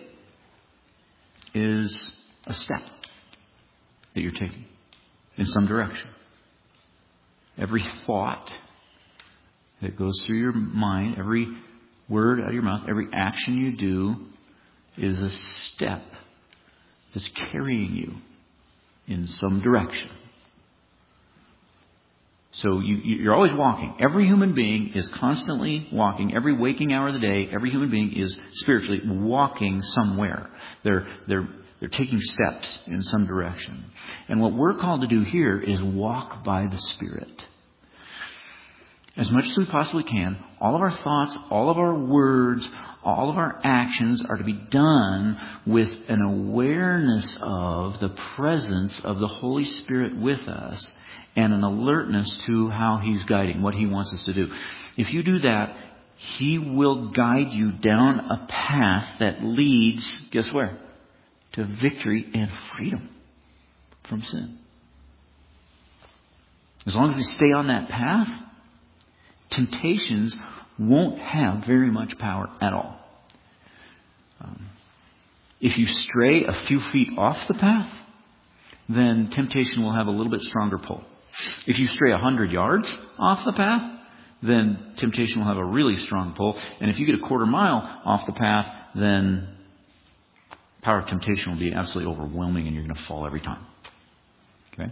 is a step that you're taking in some direction. Every thought that goes through your mind, every word out of your mouth, every action you do is a step that's carrying you in some direction. So you're always walking. Every human being is constantly walking. Every waking hour of the day, every human being is spiritually walking somewhere. They're taking steps in some direction. And what we're called to do here is walk by the Spirit. As much as we possibly can, all of our thoughts, all of our words, all of our actions are to be done with an awareness of the presence of the Holy Spirit with us and an alertness to how He's guiding, what He wants us to do. If you do that, He will guide you down a path that leads, guess where? To victory and freedom from sin. As long as we stay on that path, temptations won't have very much power at all. If you stray a few feet off the path, then temptation will have a little bit stronger pull. If you stray 100 yards off the path, then temptation will have a really strong pull. And if you get a quarter mile off the path, then power of temptation will be absolutely overwhelming and you're going to fall every time. Okay?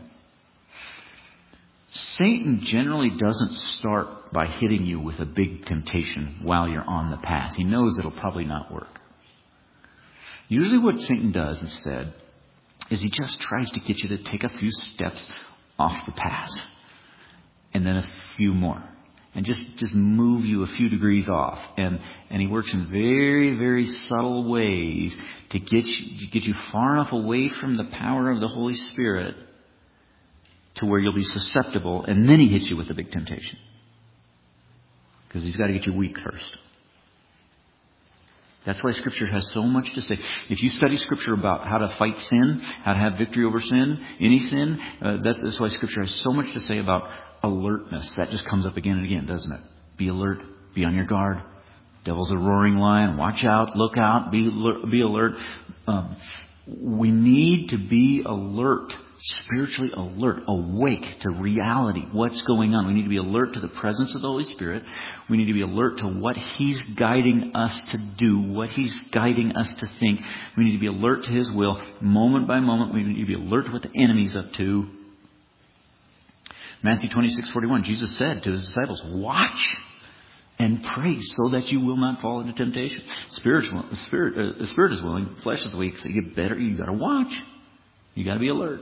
Satan generally doesn't start by hitting you with a big temptation while you're on the path. He knows it'll probably not work. Usually what Satan does instead is he just tries to get you to take a few steps off the path and then a few more and just move you a few degrees off. And he works in very, very subtle ways to get you far enough away from the power of the Holy Spirit to where you'll be susceptible, and then he hits you with a big temptation. Because he's got to get you weak first. That's why Scripture has so much to say. If you study Scripture about how to fight sin, how to have victory over sin, any sin, that's why Scripture has so much to say about alertness. That just comes up again and again, doesn't it? Be alert. Be on your guard. Devil's a roaring lion. Watch out. Look out. Be alert. We need to be alert. Spiritually alert, awake to reality, what's going on. We need to be alert to the presence of the Holy Spirit. We need to be alert to what He's guiding us to do, what He's guiding us to think. We need to be alert to His will, moment by moment. We need to be alert to what the enemy's up to. Matthew 26:41, Jesus said to His disciples, watch and pray so that you will not fall into temptation. The spirit is willing, the flesh is weak, so you got to watch. You got to be alert.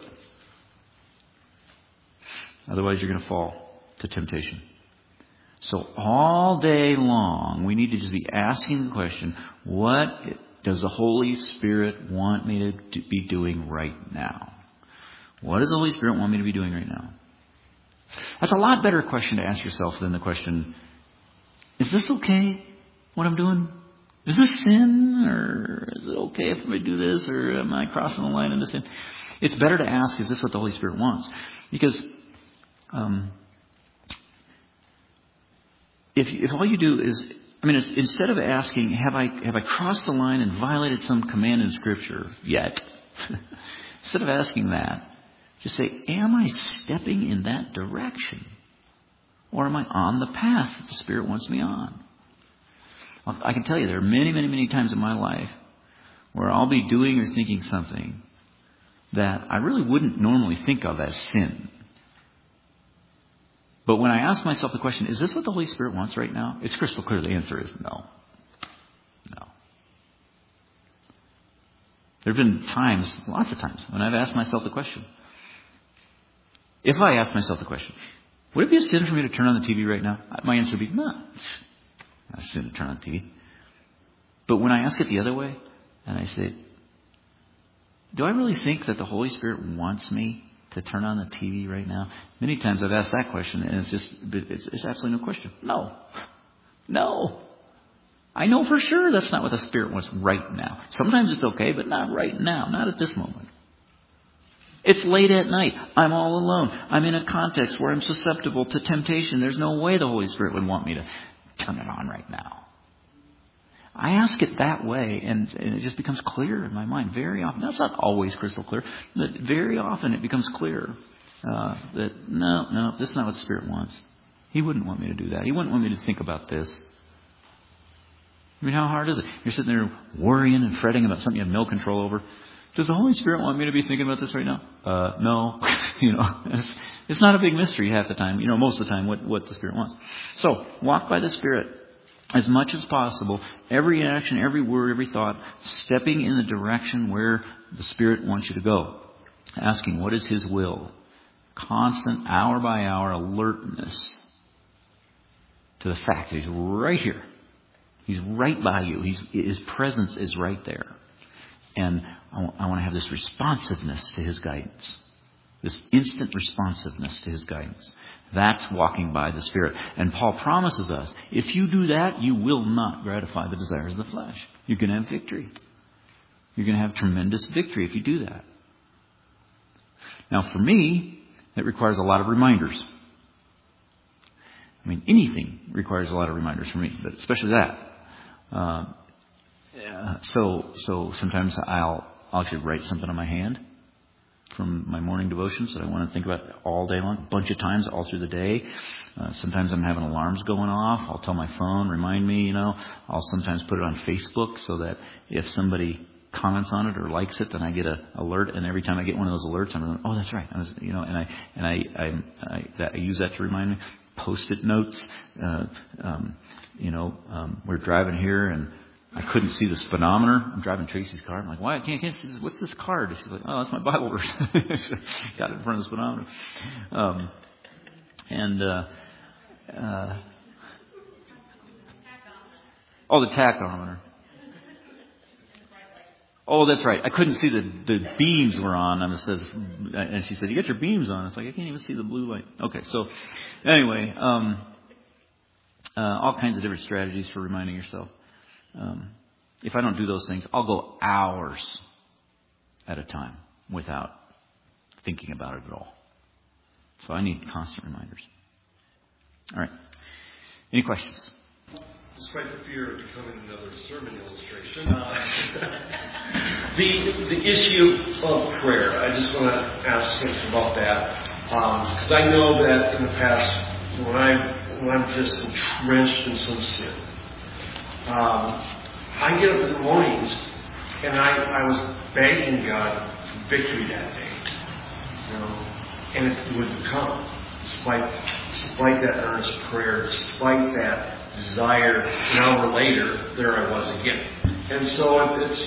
Otherwise, you're going to fall to temptation. So all day long, we need to just be asking the question, what does the Holy Spirit want me to be doing right now? What does the Holy Spirit want me to be doing right now? That's a lot better question to ask yourself than the question, is this okay, what I'm doing? Is this sin? Or is it okay if I do this? Or am I crossing the line into sin? It's better to ask, is this what the Holy Spirit wants? Because if all you do is, instead of asking, have I crossed the line and violated some command in Scripture yet? Instead of asking that, just say, am I stepping in that direction? Or am I on the path that the Spirit wants me on? I can tell you there are many, many, many times in my life where I'll be doing or thinking something that I really wouldn't normally think of as sin. But when I ask myself the question, is this what the Holy Spirit wants right now? It's crystal clear. The answer is no. No. There have been times, lots of times, when I've asked myself the question. If I ask myself the question, would it be a sin for me to turn on the TV right now? My answer would be, no. Not a sin to turn on the TV. But when I ask it the other way, and I say, do I really think that the Holy Spirit wants me to turn on the TV right now? Many times I've asked that question, and it's absolutely no question. No. I know for sure that's not what the Spirit wants right now. Sometimes it's okay, but not right now, not at this moment. It's late at night. I'm all alone. I'm in a context where I'm susceptible to temptation. There's no way the Holy Spirit would want me to turn it on right now. I ask it that way, and it just becomes clear in my mind very often. That's not always crystal clear, but very often it becomes clear that no, this is not what the Spirit wants. He wouldn't want me to do that. He wouldn't want me to think about this. I mean, how hard is it? You're sitting there worrying and fretting about something you have no control over. Does the Holy Spirit want me to be thinking about this right now? No. It's not a big mystery half the time. Most of the time what the Spirit wants. So, walk by the Spirit as much as possible. Every action, every word, every thought, stepping in the direction where the Spirit wants you to go. Asking, what is His will? Constant, hour by hour alertness to the fact that He's right here. He's right by you. His presence is right there. And I want to have this responsiveness to His guidance. This instant responsiveness to His guidance. That's walking by the Spirit. And Paul promises us, if you do that, you will not gratify the desires of the flesh. You're going to have victory. You're going to have tremendous victory if you do that. Now, for me, it requires a lot of reminders. I mean, anything requires a lot of reminders for me, but especially that. So sometimes I'll actually write something on my hand from my morning devotions that I want to think about all day long, a bunch of times all through the day. Sometimes I'm having alarms going off. I'll tell my phone, remind me, I'll sometimes put it on Facebook so that if somebody comments on it or likes it, then I get an alert. And every time I get one of those alerts, I'm like, oh, that's right. I use that to remind me. Post-it notes. We're driving here and I couldn't see the speedometer. I'm driving Tracy's car. I'm like, why? I can't see this. What's this card? She's like, oh, that's my Bible verse. Got it in front of the speedometer. The tachometer. Oh, that's right. I couldn't see the beams were on. And she said, you got your beams on. It's like, I can't even see the blue light. Okay, so anyway, all kinds of different strategies for reminding yourself. If I don't do those things, I'll go hours at a time without thinking about it at all. So I need constant reminders. All right. Any questions?
Despite the fear of becoming another sermon illustration, the issue of prayer, I just want to ask something about that. Because I know that in the past, when I'm just entrenched in some sin, I get up in the mornings and I was begging God for victory that day. And it wouldn't come. Despite that earnest prayer, despite that desire, an hour later, there I was again. And so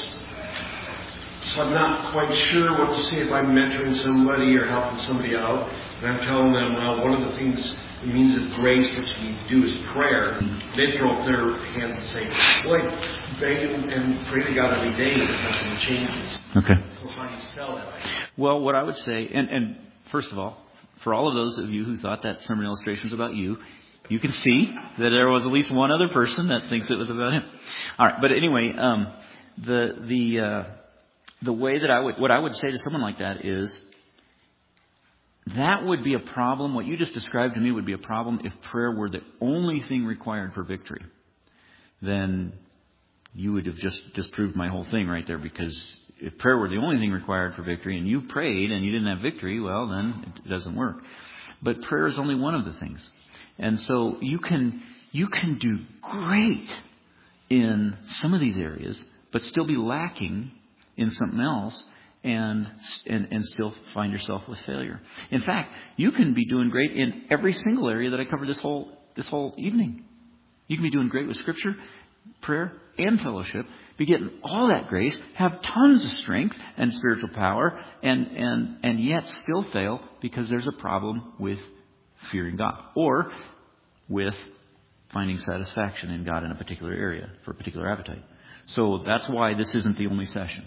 I'm not quite sure what to say if I'm mentoring somebody or helping somebody out. And I'm telling them, well, one of the things, the means of grace that you need to do is prayer. They throw up their hands and say, boy, beg and pray to God every day that nothing changes.
Okay.
So how do you sell that?
Well, what I would say, and first of all, for all of those of you who thought that sermon illustration was about you, you can see that there was at least one other person that thinks it was about him. All right, but anyway, the way that what I would say to someone like that is that would be a problem. What you just described to me would be a problem if prayer were the only thing required for victory. Then you would have just disproved my whole thing right there, because if prayer were the only thing required for victory and you prayed and you didn't have victory, well, then it doesn't work. But prayer is only one of the things. And so you can do great in some of these areas, but still be lacking in something else and still find yourself with failure. In fact, you can be doing great in every single area that I covered this whole evening. You can be doing great with Scripture, prayer, and fellowship, be getting all that grace, have tons of strength and spiritual power, and yet still fail because there's a problem with fearing God or with finding satisfaction in God in a particular area for a particular appetite. So that's why this isn't the only session.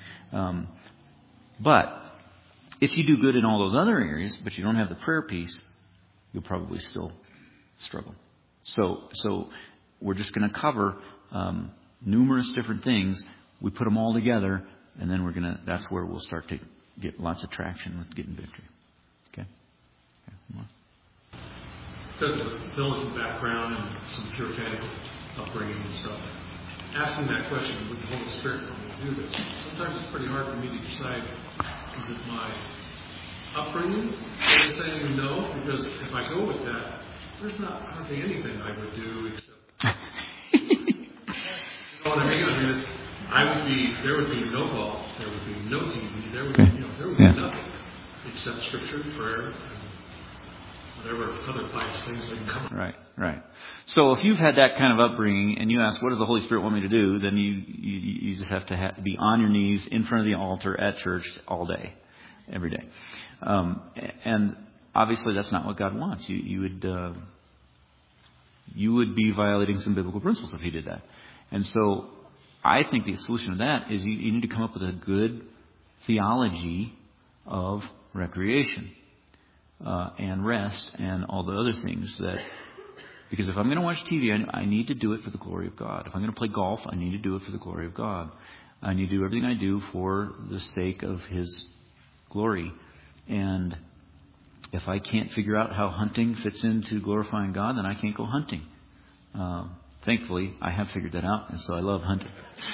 But if you do good in all those other areas, but you don't have the prayer piece, you'll probably still struggle. So we're just going to cover numerous different things. We put them all together, and then that's where we'll start to get lots of traction with getting victory. Okay?
Because of the militant background and some puritanical upbringing and stuff, asking that question, would the Holy Spirit want me to do this? Sometimes it's pretty hard for me to decide, is it my upbringing that is saying no? Because if I go with that, there's not hardly anything I would do except... You know what I mean? There would be no ball, there would be no TV, there would be nothing except Scripture, prayer, and whatever other pious things that can come.
Right. So if you've had that kind of upbringing and you ask, what does the Holy Spirit want me to do? Then you just have to be on your knees in front of the altar at church all day, every day. And obviously that's not what God wants. You would be violating some biblical principles if He did that. And so I think the solution to that is you need to come up with a good theology of recreation and rest and all the other things because if I'm going to watch TV, I need to do it for the glory of God. If I'm going to play golf, I need to do it for the glory of God. I need to do everything I do for the sake of His glory. And if I can't figure out how hunting fits into glorifying God, then I can't go hunting. Thankfully, I have figured that out, and so I love hunting.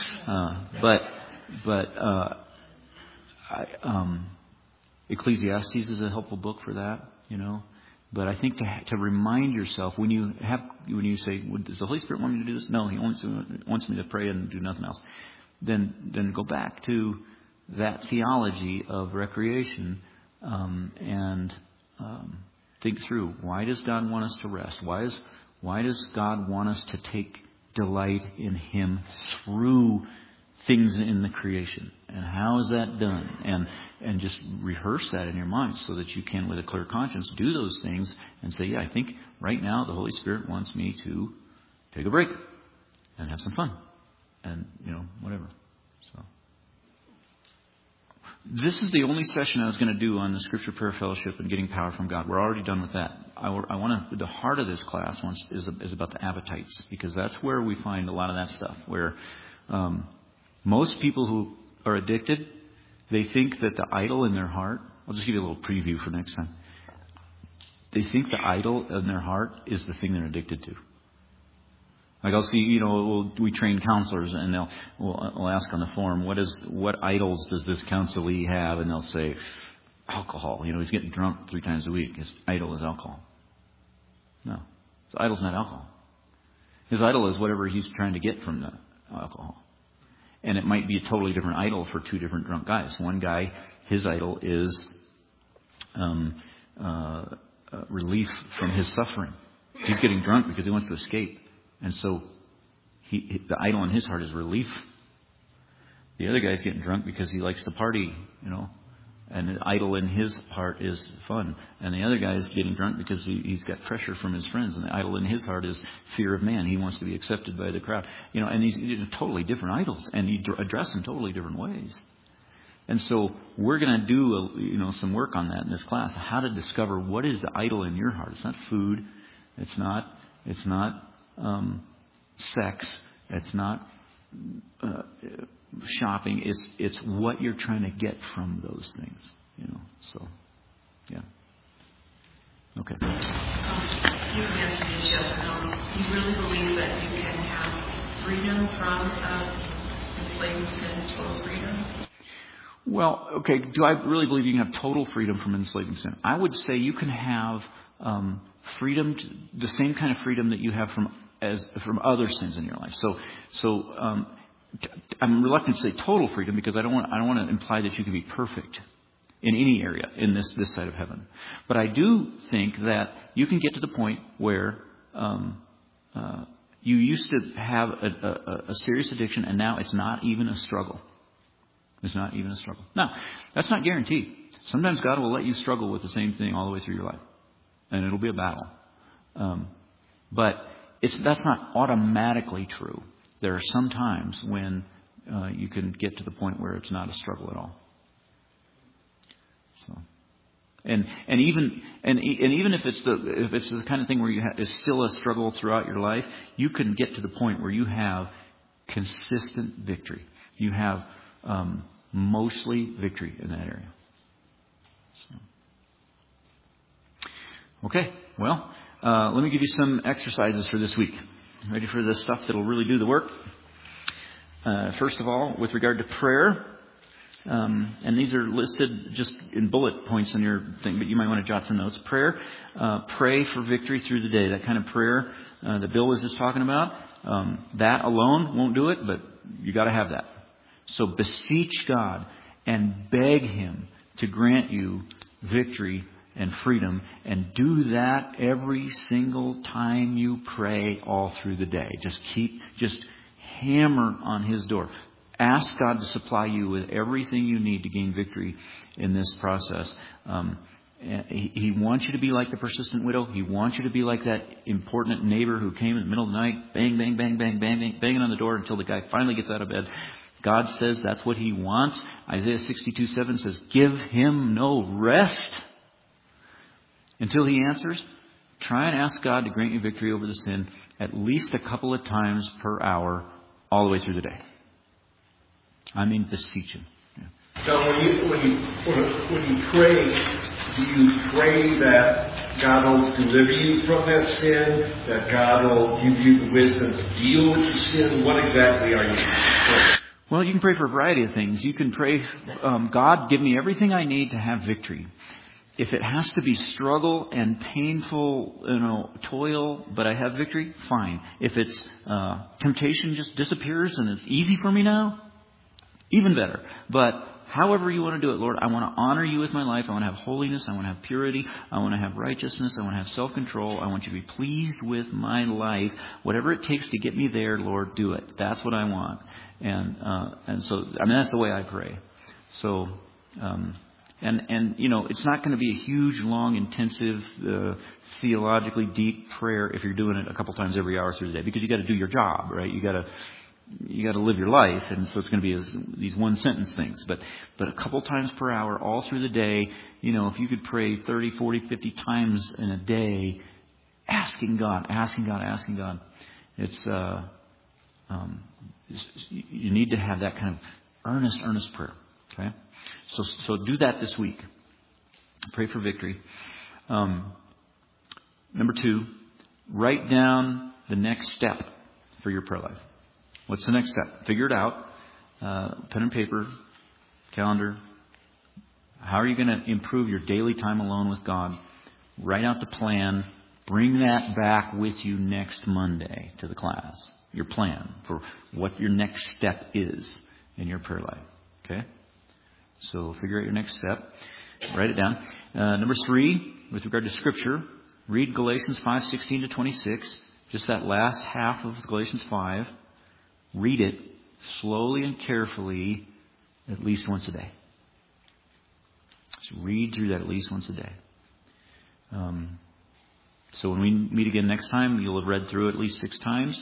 Ecclesiastes is a helpful book for that, But I think to remind yourself when you say, "Does the Holy Spirit want me to do this?" No, He wants me to pray and do nothing else. Then go back to that theology of recreation and think through, why does God want us to rest? Why does God want us to take delight in Him through things in the creation? And how is that done? And just rehearse that in your mind so that you can, with a clear conscience, do those things and say, yeah, I think right now the Holy Spirit wants me to take a break and have some fun. And, whatever. So this is the only session I was going to do on the Scripture Prayer Fellowship and getting power from God. We're already done with that. The heart of this class is about the appetites, because that's where we find a lot of that stuff. Where most people who are addicted, they think that the idol in their heart. I'll just give you a little preview for next time. They think the idol in their heart is the thing they're addicted to. Like I'll see, we train counselors, and we'll ask on the form, what idols does this counselee have? And they'll say, alcohol. He's getting drunk 3 times a week. His idol is alcohol. No, his idol's not alcohol. His idol is whatever he's trying to get from the alcohol. And it might be a totally different idol for 2 different drunk guys. One guy, his idol is relief from his suffering. He's getting drunk because he wants to escape. And so the idol in his heart is relief. The other guy's getting drunk because he likes to party, and the idol in his heart is fun. And the other guy's getting drunk because he's got pressure from his friends, and the idol in his heart is fear of man. He wants to be accepted by the crowd. And these are totally different idols, and you address them totally different ways. And so we're going to do some work on that in this class, how to discover what is the idol in your heart. It's not food. It's not sex. It's not shopping. It's what you're trying to get from those things. So yeah. Okay.
You mentioned this just now. You really believe that you can have freedom from enslavement sin, total freedom?
Well, okay. Do I really believe you can have total freedom from enslaving sin? I would say you can have freedom, the same kind of freedom that you have from other sins in your life. So I'm reluctant to say total freedom because I don't want to imply that you can be perfect in any area in this side of heaven. But I do think that you can get to the point where you used to have a serious addiction, and now it's not even a struggle. It's not even a struggle. Now, that's not guaranteed. Sometimes God will let you struggle with the same thing all the way through your life, and it'll be a battle. But that's not automatically true. There are some times when you can get to the point where it's not a struggle at all. So, And even if it's the kind of thing where it's still a struggle throughout your life, you can get to the point where you have consistent victory. You have mostly victory in that area. So. Okay, well, let me give you some exercises for this week. Ready for the stuff that'll really do the work? First of all, with regard to prayer, and these are listed just in bullet points in your thing, but you might want to jot some notes. Prayer, pray for victory through the day. That kind of prayer that Bill was just talking about, that alone won't do it, but you got to have that. So beseech God and beg Him to grant you victory and freedom, and do that every single time you pray all through the day. Just hammer on His door. Ask God to supply you with everything you need to gain victory in this process. He wants you to be like the persistent widow. He wants you to be like that important neighbor who came in the middle of the night, bang, bang, bang, bang, bang, bang, banging on the door until the guy finally gets out of bed. God says that's what He wants. Isaiah 62:7 says, give Him no rest until He answers. Try and ask God to grant you victory over the sin at least a couple of times per hour all the way through the day. I mean, beseech Him. Yeah.
So when you pray, do you pray that God will deliver you from that sin, that God will give you the wisdom to deal with the sin? What exactly are you praying?
Well, you can pray for a variety of things. You can pray, God, give me everything I need to have victory. If it has to be struggle and painful, toil, but I have victory, fine. If it's temptation just disappears and it's easy for me now, even better. But however you want to do it, Lord, I want to honor you with my life. I want to have holiness. I want to have purity. I want to have righteousness. I want to have self-control. I want you to be pleased with my life. Whatever it takes to get me there, Lord, do it. That's what I want. And so, that's the way I pray. So, it's not going to be a huge, long, intensive, theologically deep prayer if you're doing it a couple times every hour through the day, because you got to do your job, right? You got to live your life, and so it's going to be these one sentence things. But a couple times per hour, all through the day, if you could pray 30, 40, 50 times in a day, asking God. It's you need to have that kind of earnest prayer. Okay, so do that this week. Pray for victory. Number 2, write down the next step for your prayer life. What's the next step? Figure it out. Pen and paper, calendar. How are you going to improve your daily time alone with God? Write out the plan. Bring that back with you next Monday to the class. Your plan for what your next step is in your prayer life. Okay? So figure out your next step. Write it down. Number 3, with regard to Scripture, read Galatians 5:16 to 26. Just that last half of Galatians 5. Read it slowly and carefully at least once a day. So read through that at least once a day. So when we meet again next time, you'll have read through it at least 6 times.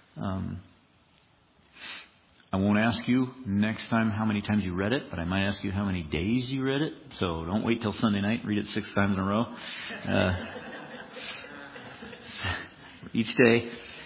I won't ask you next time how many times you read it, but I might ask you how many days you read it. So don't wait till Sunday night. Read it 6 times in a row. Each day.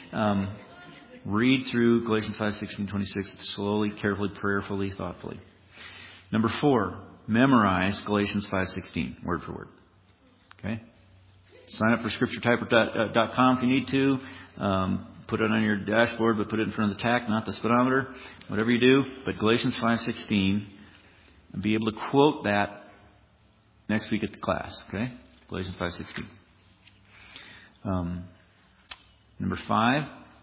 Read through Galatians 5:16, 26 slowly, carefully, prayerfully, thoughtfully. Number 4, memorize Galatians 5:16, word for word. Okay? Sign up for scripturetyper.com if you need to. Put it on your dashboard, but put it in front of the tack, not the speedometer. Whatever you do, but Galatians 5:16, and be able to quote that next week at the class. Okay? Galatians 5:16. Number 5,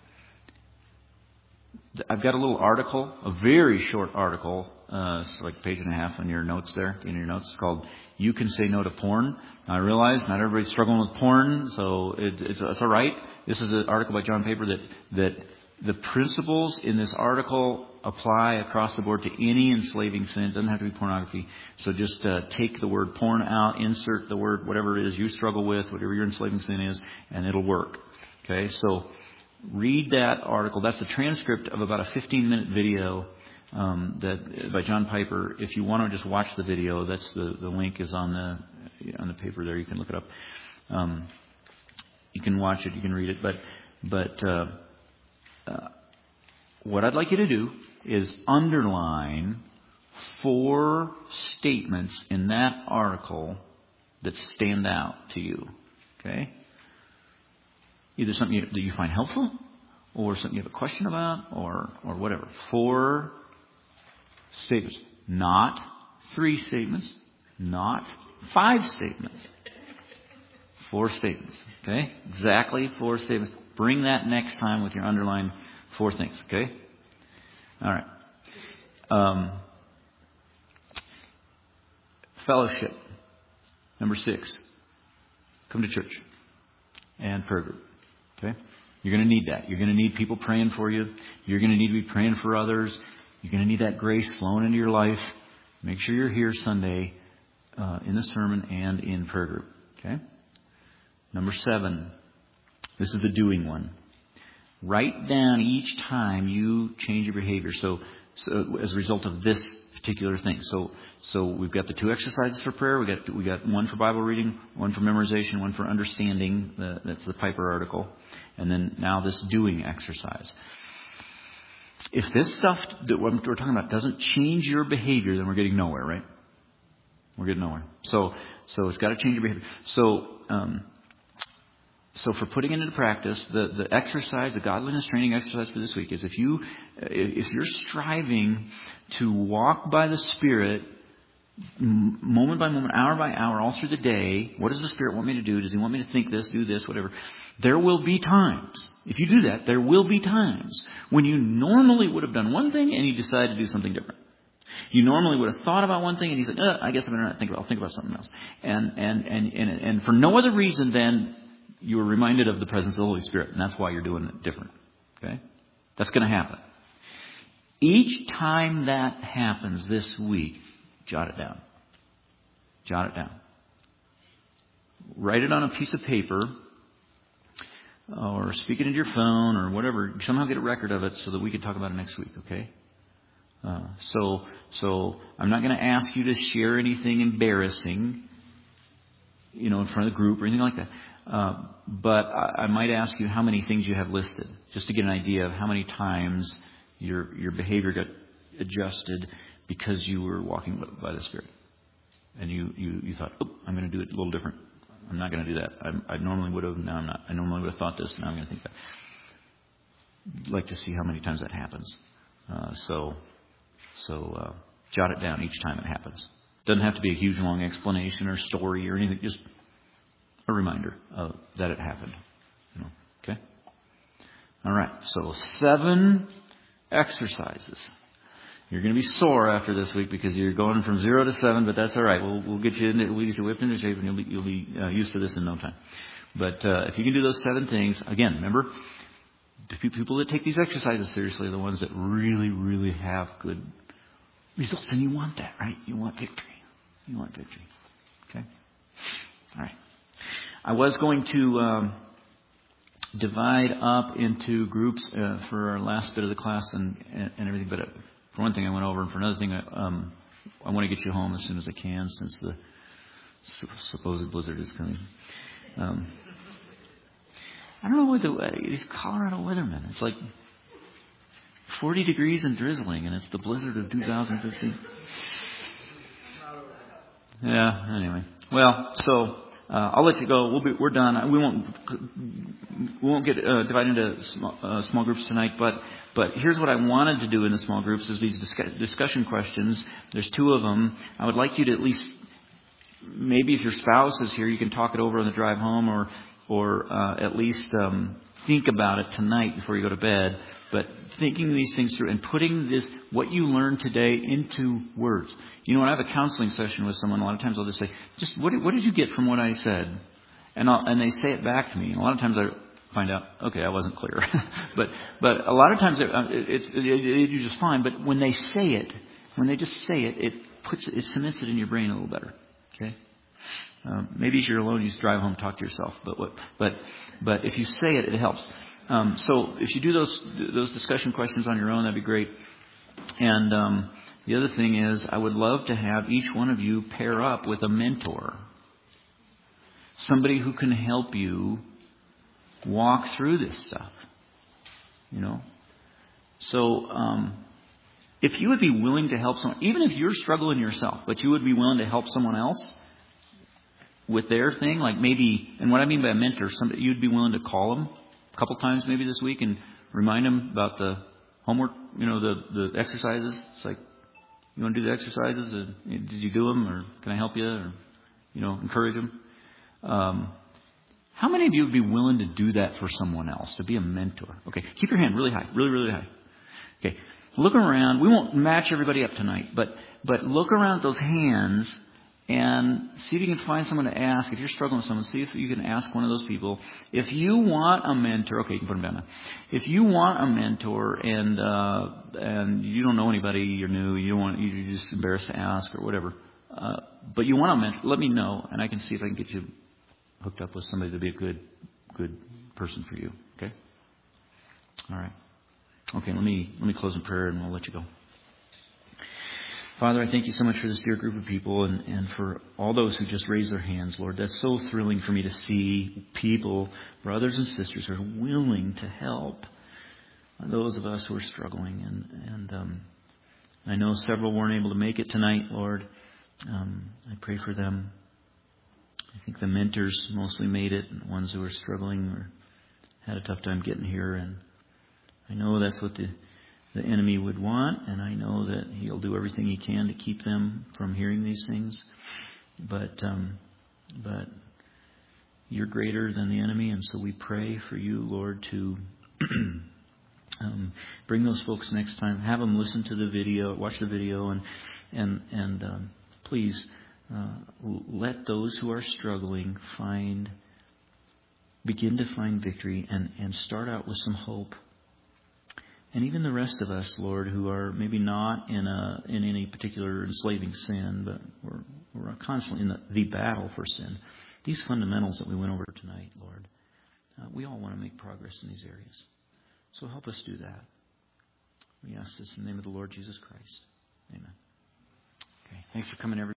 I've got a little article, a very short article, it's like a page and a half on your notes there, in your notes. It's called "You Can Say No to Porn." Now, I realize not everybody's struggling with porn, so it's all right. This is an article by John Piper that the principles in this article apply across the board to any enslaving sin. It doesn't have to be pornography. So just take the word porn out, insert the word whatever it is you struggle with, whatever your enslaving sin is, and it'll work. Okay, so read that article. That's a transcript of about a 15-minute video that by John Piper. If you want to just watch the video, that's the link is on on the paper there. You can look it up. You can watch it. You can read it. But what I'd like you to do is underline 4 statements in that article that stand out to you. Okay? Either something that you find helpful, or something you have a question about, or whatever. 4 statements. Not 3 statements. Not 5 statements. 4 statements. Okay? Exactly 4 statements. Bring that next time with your underlined 4 things. Okay? All right. Fellowship. Number 6. Come to church and prayer group. Okay? You're going to need that. You're going to need people praying for you. You're going to need to be praying for others. You're going to need that grace flowing into your life. Make sure you're here Sunday in the sermon and in prayer group. Okay? Number 7. This is the doing one. Write down each time you change your behavior. So as a result of this particular thing. So we've got the 2 exercises for prayer. We got one for Bible reading, one for memorization, one for understanding. That's the Piper article. And then now this doing exercise. If this stuff that we're talking about doesn't change your behavior, then we're getting nowhere, right? We're getting nowhere. So it's got to change your behavior. So for putting it into practice, the exercise, the godliness training exercise for this week is if you're striving to walk by the Spirit moment by moment, hour by hour, all through the day, what does the Spirit want me to do? Does He want me to think this, do this, whatever? There will be times, if you do that, there will be times when you normally would have done one thing and you decide to do something different. You normally would have thought about one thing and you said, I guess I better not think about it. I'll think about something else. And for no other reason than you were reminded of the presence of the Holy Spirit, and that's why you're doing it different. Okay? That's going to happen. Each time that happens this week, jot it down. Jot it down. Write it on a piece of paper, or speak it into your phone, or whatever. Somehow get a record of it so that we can talk about it next week. Okay? So I'm not going to ask you to share anything embarrassing, in front of the group or anything like that. But I might ask you how many things you have listed, just to get an idea of how many times your behavior got adjusted because you were walking by the Spirit. And you thought, I'm going to do it a little different. I'm not going to do that. I normally would have, now I'm not. I normally would have thought this, now I'm going to think that. I'd like to see how many times that happens. So jot it down each time it happens. Doesn't have to be a huge long explanation or story or anything, just a reminder that it happened. Okay? All right. So 7 exercises. You're going to be sore after this week because you're going from 0 to 7, but that's all right. We'll get you whipped into shape, and you'll be used to this in no time. But if you can do those 7 things, again, remember, the people that take these exercises seriously are the ones that really, really have good results, and you want that, right? You want victory. You want victory. Okay? All right. I was going to divide up into groups for our last bit of the class and everything, but for one thing I went over, and for another thing I want to get you home as soon as I can, since the supposed blizzard is coming. I don't know what these Colorado weathermen. It's like 40 degrees and drizzling, and it's the blizzard of 2015. Yeah. Anyway, well, so I'll let you go. We're done. We won't get divided into small groups tonight. But here's what I wanted to do in the small groups is these discussion questions. There's 2 of them. I would like you to at least, maybe if your spouse is here, you can talk it over on the drive home, or at least think about it tonight before you go to bed. But thinking these things through and putting what you learned today into words. When I have a counseling session with someone, a lot of times I'll just say, "Just what did you get from what I said?" And they say it back to me. And a lot of times I find out, okay, I wasn't clear. but a lot of times it's just fine. But when they say it, when they just say it, it cements it in your brain a little better. Okay. Maybe if you're alone, you just drive home, talk to yourself. But if you say it, it helps. So if you do those discussion questions on your own, that'd be great. And the other thing is, I would love to have each one of you pair up with a mentor. somebody who can help you walk through this stuff. You know? So, if you would be willing to help someone, even if you're struggling yourself, but you would be willing to help someone else with their thing, like maybe, and what I mean by a mentor, somebody you'd be willing to call them a couple times maybe this week and remind them about the homework, you know, the exercises. It's like, you want to do the exercises? Did you do them? Or can I help you? Or, you know, encourage them. How many of you would be willing to do that for someone else, to be a mentor? Okay, keep your hand really high, really, really high. Okay, look around. We won't match everybody up tonight, but look around at those hands and see if you can find someone to ask. If you're struggling with someone, see if you can ask one of those people. If you want a mentor, okay, you can put them down now. If you want a mentor and you don't know anybody, you're new, you're just embarrassed to ask or whatever, but you want a mentor, let me know, and I can see if I can get you hooked up with somebody to be a good person for you. Okay? All right. Okay, let me close in prayer and we'll let you go. Father, I thank you so much for this dear group of people and for all those who just raised their hands, Lord. That's so thrilling for me to see people, brothers and sisters, who are willing to help those of us who are struggling. And I know several weren't able to make it tonight, Lord. I pray for them. I think the mentors mostly made it, and the ones who were struggling or had a tough time getting here. And I know that's what the enemy would want, and I know that he'll do everything he can to keep them from hearing these things. But you're greater than the enemy, and so we pray for you, Lord, to bring those folks next time. Have them listen to the video, watch the video, and please let those who are struggling begin to find victory and start out with some hope. And even the rest of us, Lord, who are maybe not in any particular enslaving sin, but we're constantly in the battle for sin. These fundamentals that we went over tonight, Lord, we all want to make progress in these areas. So help us do that. We ask this in the name of the Lord Jesus Christ. Amen. Okay. Thanks for coming, everybody.